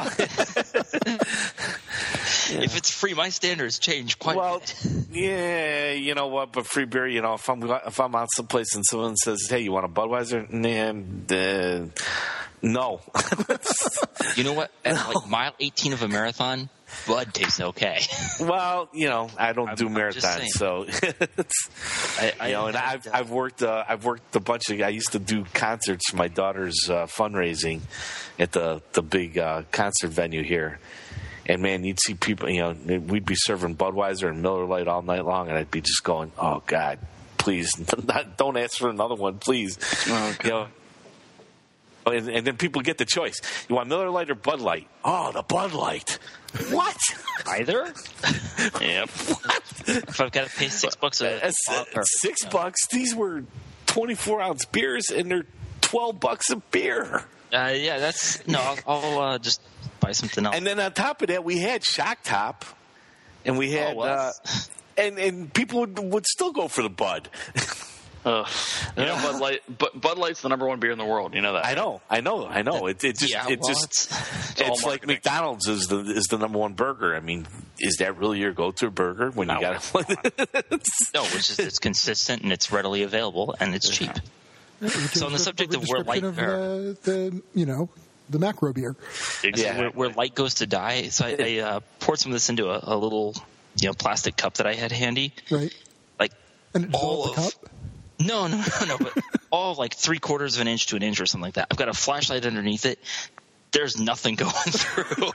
yeah. If it's free, my standards change quite. Well, a bit. yeah, you know what? But free beer, you know, if I'm if I'm out someplace and someone says, "Hey, you want a Budweiser?" Nah, uh, no. You know what? At no. like mile eighteen of a marathon, Bud tastes okay. Well, you know, I don't I'm, do I'm marathons, so it's, I, I, you know, and I've that. I've worked uh, I've worked a bunch of. I used to do concerts for my daughter's uh, fundraising at the the big uh, concert venue here, and man, you'd see people. You know, we'd be serving Budweiser and Miller Lite all night long, and I'd be just going, "Oh God, please, don't ask for another one, please." Oh, you know. And, and then people get the choice. You want Miller Lite or Bud Light? Oh, the Bud Light. What? Either? Yep. If I've got to pay six bucks a uh, or, Six no. bucks? These were twenty-four ounce beers, and they're twelve bucks a beer. Uh, yeah, that's... No, I'll, I'll uh, just buy something else. And then on top of that, we had Shock Top, and we had... Oh, well, uh, and, and people would, would still go for the Bud. Uh, you know, Bud Light. But Bud Light's the number one beer in the world. You know that. I know. I know. I know. It, it just. Yeah, it well, just. It's, it's, it's like McDonald's is the is the number one burger. I mean, is that really your go-to burger when no, you got it? No, which is it's consistent and it's readily available and it's cheap. Yeah, so on the subject of where light, of, uh, the you know the macro beer, exactly. Yeah. Where, where light goes to die. So I, I uh, poured some of this into a, a little you know plastic cup that I had handy. Right. Like and it all the of. Cup? No, no, no, no, but all like three quarters of an inch to an inch or something like that. I've got a flashlight underneath it. There's nothing going through.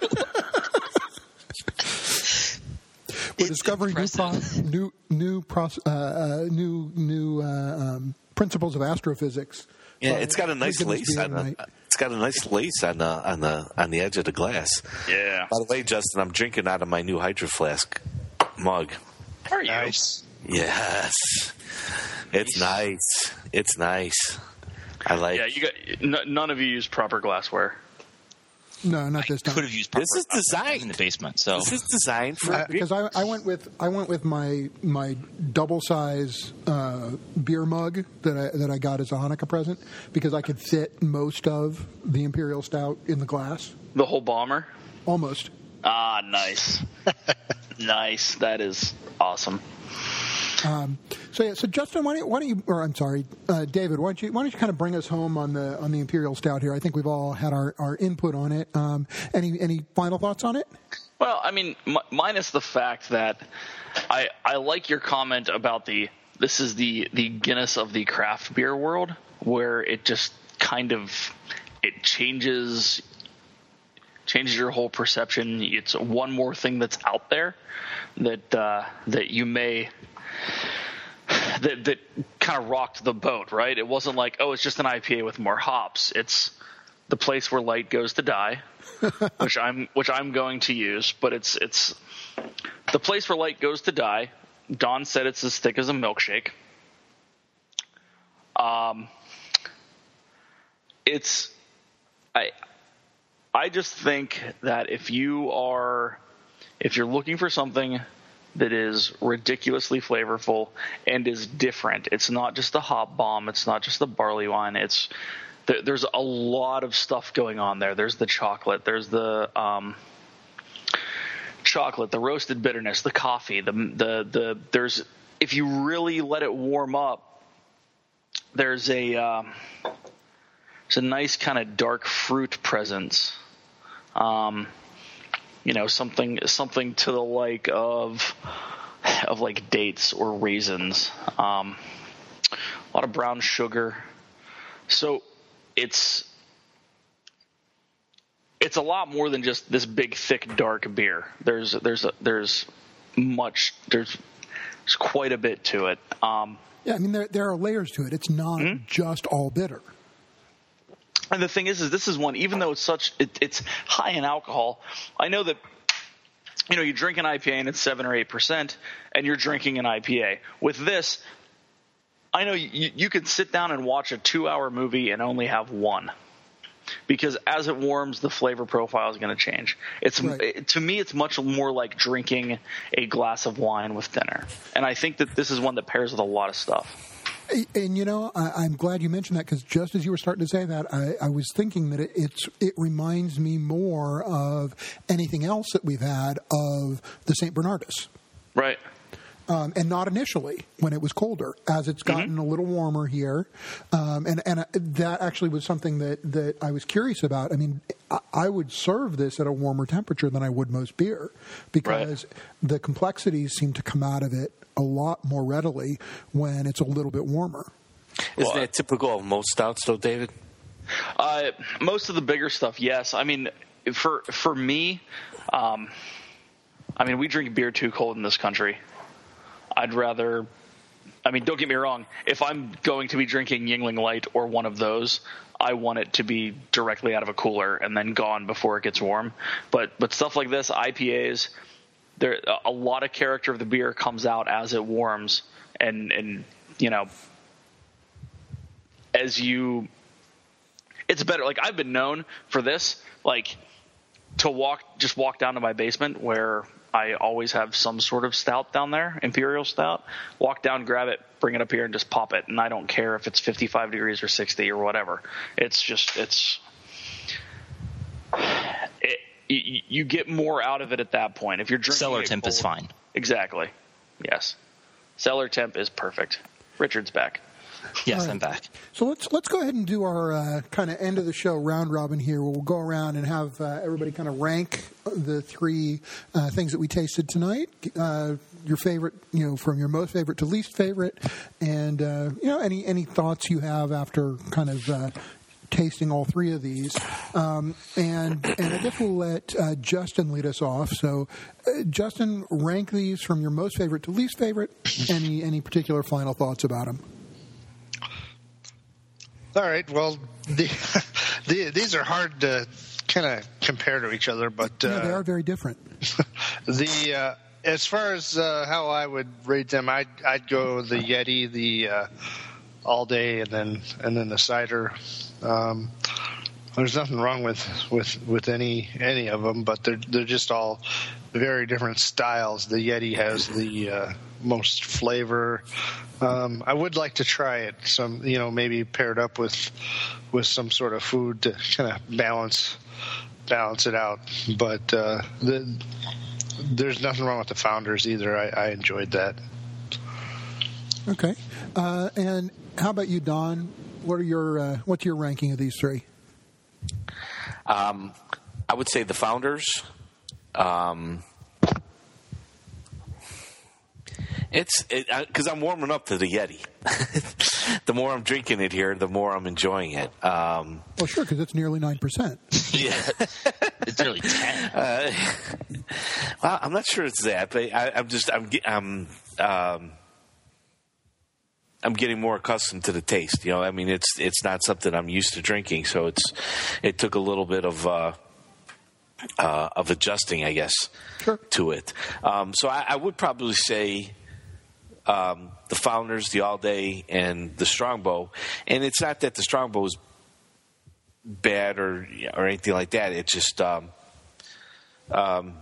We're discovering new, pro- new, new, pros- uh, uh, new, new uh, um, principles of astrophysics. Yeah, it's got a nice lace on the. It's got a nice lace on the on the on the edge of the glass. Yeah. By the way, Justin, I'm drinking out of my new Hydro Flask mug. Are you? Nice. Yes. It's nice. It's nice. I like. Yeah, you got. N- none of you use proper glassware. No, not this time. Could have used proper this is designed in the basement. So this is designed for uh, because I, I went with I went with my my double size uh, beer mug that I that I got as a Hanukkah present because I could fit most of the Imperial Stout in the glass. The whole bomber. Almost. Ah, nice. Nice. That is awesome. Um, so yeah, so Justin, why don't, why don't you, or I'm sorry, uh, David, why don't you, why don't you kind of bring us home on the on the Imperial Stout here? I think we've all had our, our input on it. Um, any any final thoughts on it? Well, I mean, m- minus the fact that I I like your comment about the this is the the Guinness of the craft beer world, where it just kind of it changes changes your whole perception. It's one more thing that's out there that uh, that you may. That, that kind of rocked the boat, right? It wasn't like, oh, it's just an I P A with more hops. It's the place where light goes to die, which I'm which I'm going to use. But it's it's the place where light goes to die. Don said it's as thick as a milkshake. Um, it's I I just think that if you are if you're looking for something that is ridiculously flavorful and is different. It's not just a hop bomb. It's not just the barley wine. It's there's a lot of stuff going on there. There's the chocolate. There's the um, chocolate, the roasted bitterness, the coffee, the the the. There's if you really let it warm up, there's a um, there's a nice kind of dark fruit presence. Um, You know, something something to the like of of like dates or raisins. Um, a lot of brown sugar. So it's it's a lot more than just this big, thick, dark beer. There's there's a, there's much there's there's quite a bit to it. Um, yeah, I mean there there are layers to it. It's not mm-hmm. just all bitter. And the thing is, is this is one, even though it's such, it, it's high in alcohol. I know that, you know, you drink an I P A and it's seven or eight percent, and you're drinking an I P A. With this, I know you, you could sit down and watch a two-hour movie and only have one, because as it warms, the flavor profile is going to change. It's right. it, to me, it's much more like drinking a glass of wine with dinner, and I think that this is one that pairs with a lot of stuff. And, you know, I, I'm glad you mentioned that, because just as you were starting to say that, I, I was thinking that it, it's it reminds me more of anything else that we've had of the Saint Bernardus. Right. Um, and not initially when it was colder, as it's gotten mm-hmm. a little warmer here. Um, and and that actually was something that, that I was curious about. I mean, I, I would serve this at a warmer temperature than I would most beer, because right. the complexities seem to come out of it a lot more readily when it's a little bit warmer. Isn't that typical of most stouts, though, David? Uh, most of the bigger stuff, yes. I mean, for for me, um, I mean, we drink beer too cold in this country. I'd rather, I mean, don't get me wrong. If I'm going to be drinking Yuengling Light or one of those, I want it to be directly out of a cooler and then gone before it gets warm. But but stuff like this, I P As, there a lot of character of the beer comes out as it warms, and and you know, as you, it's better. Like, I've been known for this, like, to walk just walk down to my basement where I always have some sort of stout down there, Imperial Stout. Walk down, grab it, bring it up here, and just pop it. And I don't care if it's fifty-five degrees or sixty or whatever. It's just it's. It, you, you get more out of it at that point. If you're drinking cellar it temp cold, is fine. Exactly. Yes. Cellar temp is perfect. Richard's back. Yes, right. I'm back. So let's let's go ahead and do our uh, kind of end of the show round robin here. We'll go around and have uh, everybody kind of rank the three uh, things that we tasted tonight. Uh, your favorite, you know, from your most favorite to least favorite, and uh, you know, any any thoughts you have after kind of uh, tasting all three of these. Um, and and I guess we'll let uh, Justin lead us off. So, uh, Justin, rank these from your most favorite to least favorite. Any any particular final thoughts about them? All right. Well, the, the, these are hard to kind of compare to each other, but uh, yeah, they are very different. the uh, as far as uh, how I would rate them, I'd I'd go the Yeti, the uh, All Day, and then and then the cider. Um, there's nothing wrong with, with, with any any of them, but they're they're just all very different styles. The Yeti has the uh, most flavor. Um, I would like to try it. Some, you know, maybe paired up with with some sort of food to kind of balance balance it out. But uh, the, there's nothing wrong with the Founders either. I, I enjoyed that. Okay. Uh, and how about you, Don? What are your uh, what's your ranking of these three? Um, I would say the Founders. Um, it's because it, I'm warming up to the Yeti. The more I'm drinking it here, the more I'm enjoying it. Um, well, sure, because it's nearly nine percent. Yeah, it's nearly ten. Uh, well, I'm not sure it's that, but I, I'm just I'm I'm um, I'm getting more accustomed to the taste. You know, I mean, it's it's not something I'm used to drinking, so it's it took a little bit of. Uh, Uh, of adjusting, I guess, sure. to it. Um, so I, I would probably say um, the Founders, the All Day, and the Strongbow. And it's not that the Strongbow is bad or or anything like that. It just um, um,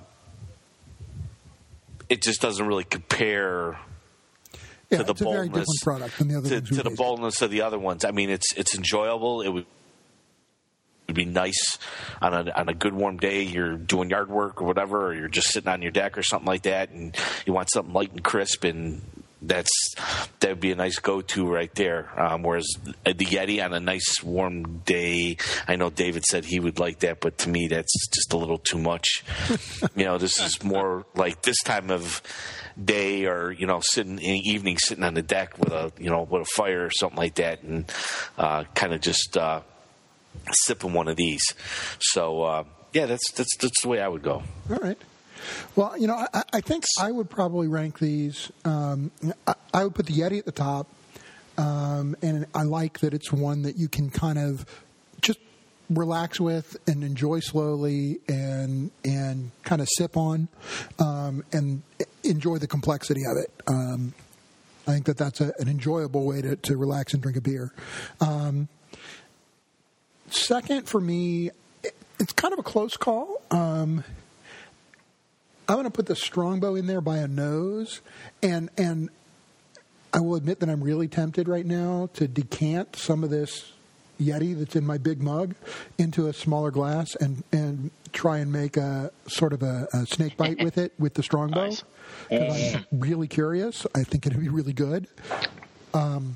it just doesn't really compare yeah, to the it's a boldness very different product than the other to, ones to the boldness of the other ones. I mean, it's it's enjoyable. It would. Would be nice on a on a good warm day. You're doing yard work or whatever, or you're just sitting on your deck or something like that, and you want something light and crisp, and that's that would be a nice go-to right there. Um, whereas the Yeti on a nice warm day, I know David said he would like that, but to me that's just a little too much. You know, this is more like this time of day, or you know, sitting in the evening, sitting on the deck with a you know with a fire or something like that, and uh, kind of just. Uh, sipping one of these. So uh, yeah, that's that's that's the way I would go. All right. Well, you know, I, I think I would probably rank these. Um, I, I would put the Yeti at the top, um, and I like that it's one that you can kind of just relax with and enjoy slowly, and and kind of sip on, um, and enjoy the complexity of it. Um, I think that that's a, an enjoyable way to, to relax and drink a beer. Um, Second, for me, it's kind of a close call. Um, I'm going to put the Strongbow in there by a nose, and and I will admit that I'm really tempted right now to decant some of this Yeti that's in my big mug into a smaller glass and, and try and make a sort of a, a snake bite with it with the Strongbow. Because nice. I'm really curious. I think it'd be really good. Um.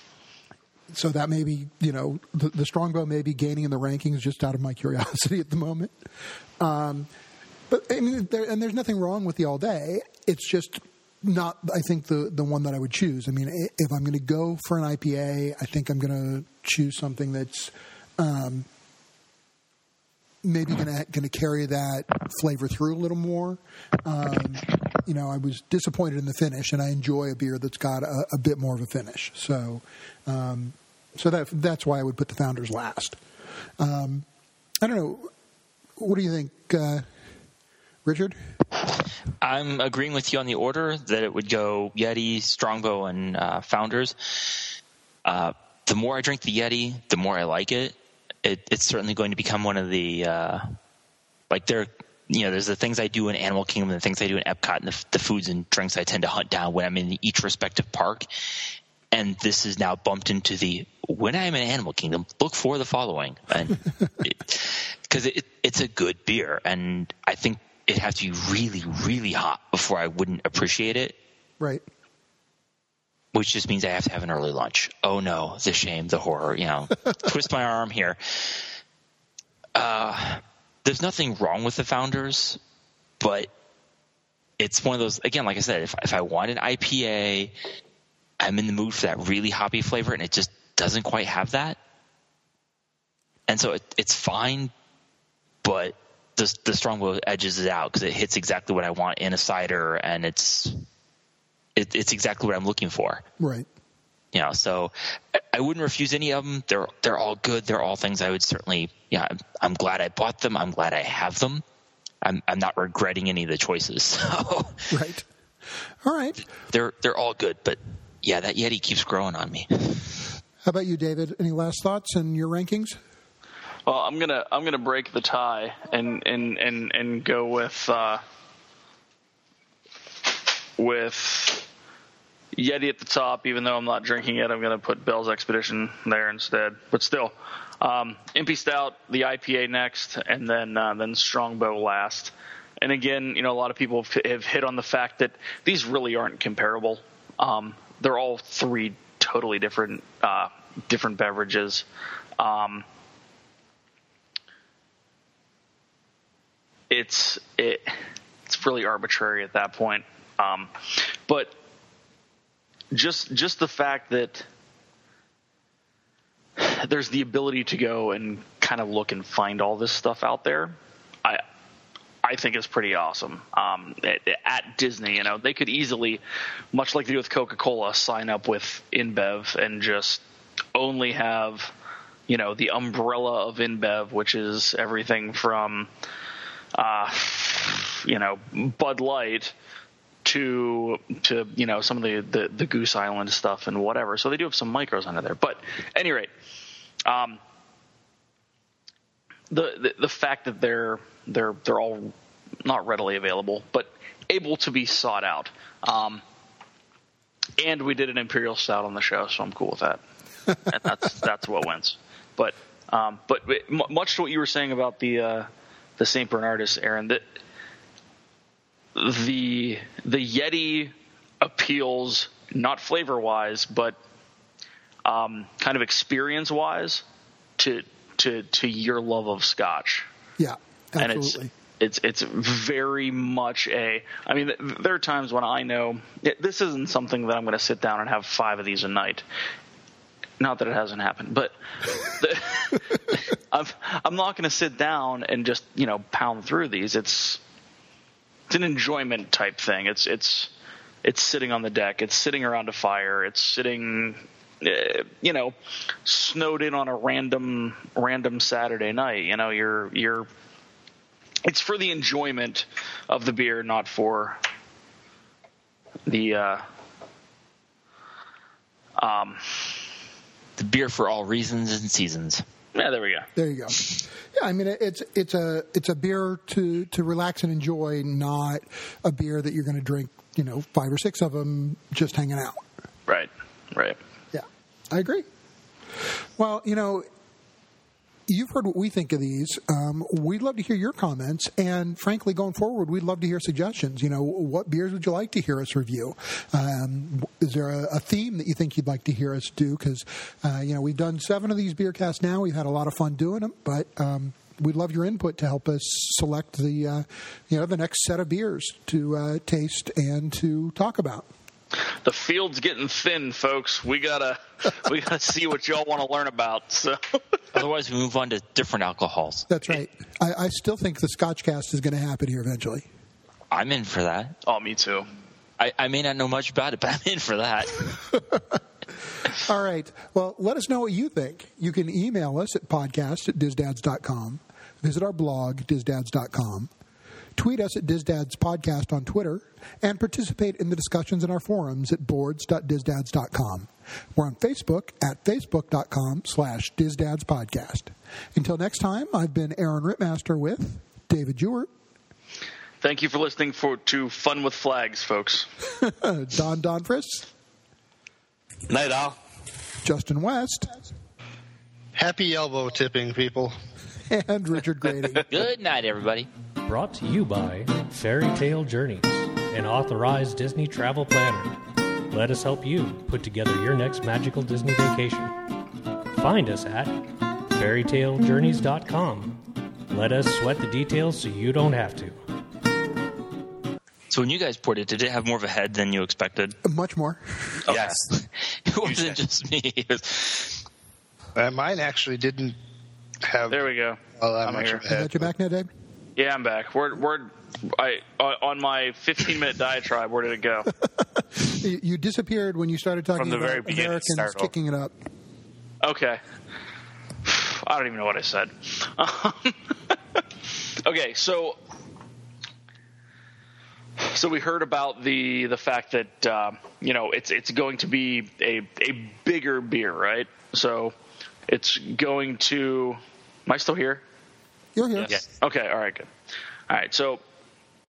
So that may be, you know, the, the Strongbow may be gaining in the rankings just out of my curiosity at the moment. Um, but, I mean, there, and there's nothing wrong with the All Day. It's just not, I think, the, the one that I would choose. I mean, if I'm going to go for an I P A, I think I'm going to choose something that's um, maybe going to going to carry that flavor through a little more. Um, you know, I was disappointed in the finish, and I enjoy a beer that's got a, a bit more of a finish. So, um, so that that's why I would put the Founders last. Um, I don't know. What do you think, uh, Richard? I'm agreeing with you on the order that it would go Yeti, Strongbow, and uh, Founders. Uh, the more I drink the Yeti, the more I like it. it it's certainly going to become one of the uh, like there. You know, there's the things I do in Animal Kingdom and the things I do in Epcot, and the, the foods and drinks I tend to hunt down when I'm in each respective park. And this is now bumped into the when I'm in Animal Kingdom, look for the following, and because it, it, it's a good beer, and I think it has to be really, really hot before I wouldn't appreciate it. Right. Which just means I have to have an early lunch. Oh no, the shame, the horror. You know, twist my arm here. Uh. There's nothing wrong with the Founders, but it's one of those, again, like I said, if, if I want an I P A, I'm in the mood for that really hoppy flavor, and it just doesn't quite have that. And so it, it's fine, but the, the Strongbow edges it out because it hits exactly what I want in a cider, and it's it, it's exactly what I'm looking for. Right. You know, so I wouldn't refuse any of them. They're they're all good. They're all things I would certainly. Yeah, I'm, I'm glad I bought them. I'm glad I have them. I'm I'm not regretting any of the choices. So. Right. All right. They're they're all good, but yeah, that Yeti keeps growing on me. How about you, David? Any last thoughts and your rankings? Well, I'm gonna I'm gonna break the tie and and and, and go with uh, with. Yeti at the top, even though I'm not drinking it, I'm going to put Bell's Expedition there instead. But still, Um, Impy Stout, the I P A next, and then uh, then Strongbow last. And again, you know, a lot of people have hit on the fact that these really aren't comparable. Um, they're all three totally different uh, different beverages. Um, it's it, it's really arbitrary at that point. Um, but just just the fact that there's the ability to go and kind of look and find all this stuff out there, I I think is pretty awesome. Um, at, at Disney, you know, they could easily, much like they do with Coca-Cola, sign up with InBev and just only have, you know, the umbrella of InBev, which is everything from, uh, you know, Bud Light to to you know some of the, the, the Goose Island stuff and whatever. So they do have some micros under there. But at any rate, um, the, the the fact that they're they're they're all not readily available, but able to be sought out. Um, and we did an Imperial Stout on the show, so I'm cool with that. And that's that's what wins. But um, but much to what you were saying about the uh, the Saint Bernardus, Aaron, that the the Yeti appeals not flavor wise, but um, kind of experience wise to to to your love of Scotch. Yeah, absolutely. And it's it's it's very much a. I mean, there are times when I know this isn't something that I'm going to sit down and have five of these a night. Not that it hasn't happened, but the, I'm I'm not going to sit down and just you know pound through these. It's it's an enjoyment type thing. It's it's it's sitting on the deck. It's sitting around a fire. It's sitting, uh, you know, snowed in on a random random Saturday night. You know, you're you're. It's for the enjoyment of the beer, not for the uh, um. The beer for all reasons and seasons. Yeah, there we go. There you go. Yeah, I mean it's it's a it's a beer to, to relax and enjoy, not a beer that you're going to drink, you know, five or six of them just hanging out. Right. Right. Yeah, I agree. Well, you know, you've heard what we think of these. Um, we'd love to hear your comments, and frankly, going forward, we'd love to hear suggestions. You know, what beers would you like to hear us review? Um, is there a, a theme that you think you'd like to hear us do? Because, uh, you know, we've done seven of these beer casts now. We've had a lot of fun doing them, but um, we'd love your input to help us select the, uh, you know, the next set of beers to uh, taste and to talk about. The field's getting thin, folks. We gotta we gotta see what y'all want to learn about. So, otherwise, we move on to different alcohols. That's right. I, I still think the Scotch cast is going to happen here eventually. I'm in for that. Oh, me too. I, I may not know much about it, but I'm in for that. All right. Well, let us know what you think. You can email us at podcast at dizdads dot com. Visit our blog, dizdads dot com. Tweet us at DizDadsPodcast on Twitter, and participate in the discussions in our forums at boards dot dizdads dot com. We're on Facebook at facebook dot com slash DizDadsPodcast. Until next time, I've been Aaron Rittmaster with David Jewert. Thank you for listening for, to Fun with Flags, folks. Don Donfris. Night, all. Justin West. Happy elbow tipping, people. And Richard Grady. Good night, everybody. Brought to you by Fairy Tale Journeys, an authorized Disney travel planner. Let us help you put together your next magical Disney vacation. Find us at fairy tale journeys dot com. Let us sweat the details so you don't have to. So when you guys poured it, did it have more of a head than you expected? Much more. Okay. Yes. It wasn't just me. It was... Uh, mine actually didn't have There we go. all that I'm much here. of a Is head. that your back now, Dave? Yeah, I'm back. Where, where, I on my fifteen minute diatribe. Where did it go? You, you disappeared when you started talking From the about very beginning, Americans start off. kicking it up. Okay. I don't even know what I said. Okay, so so we heard about the the fact that uh, you know it's it's going to be a a bigger beer, right? So it's going to. Am I still here? You're here. Yes. Okay. All right. Good. All right. So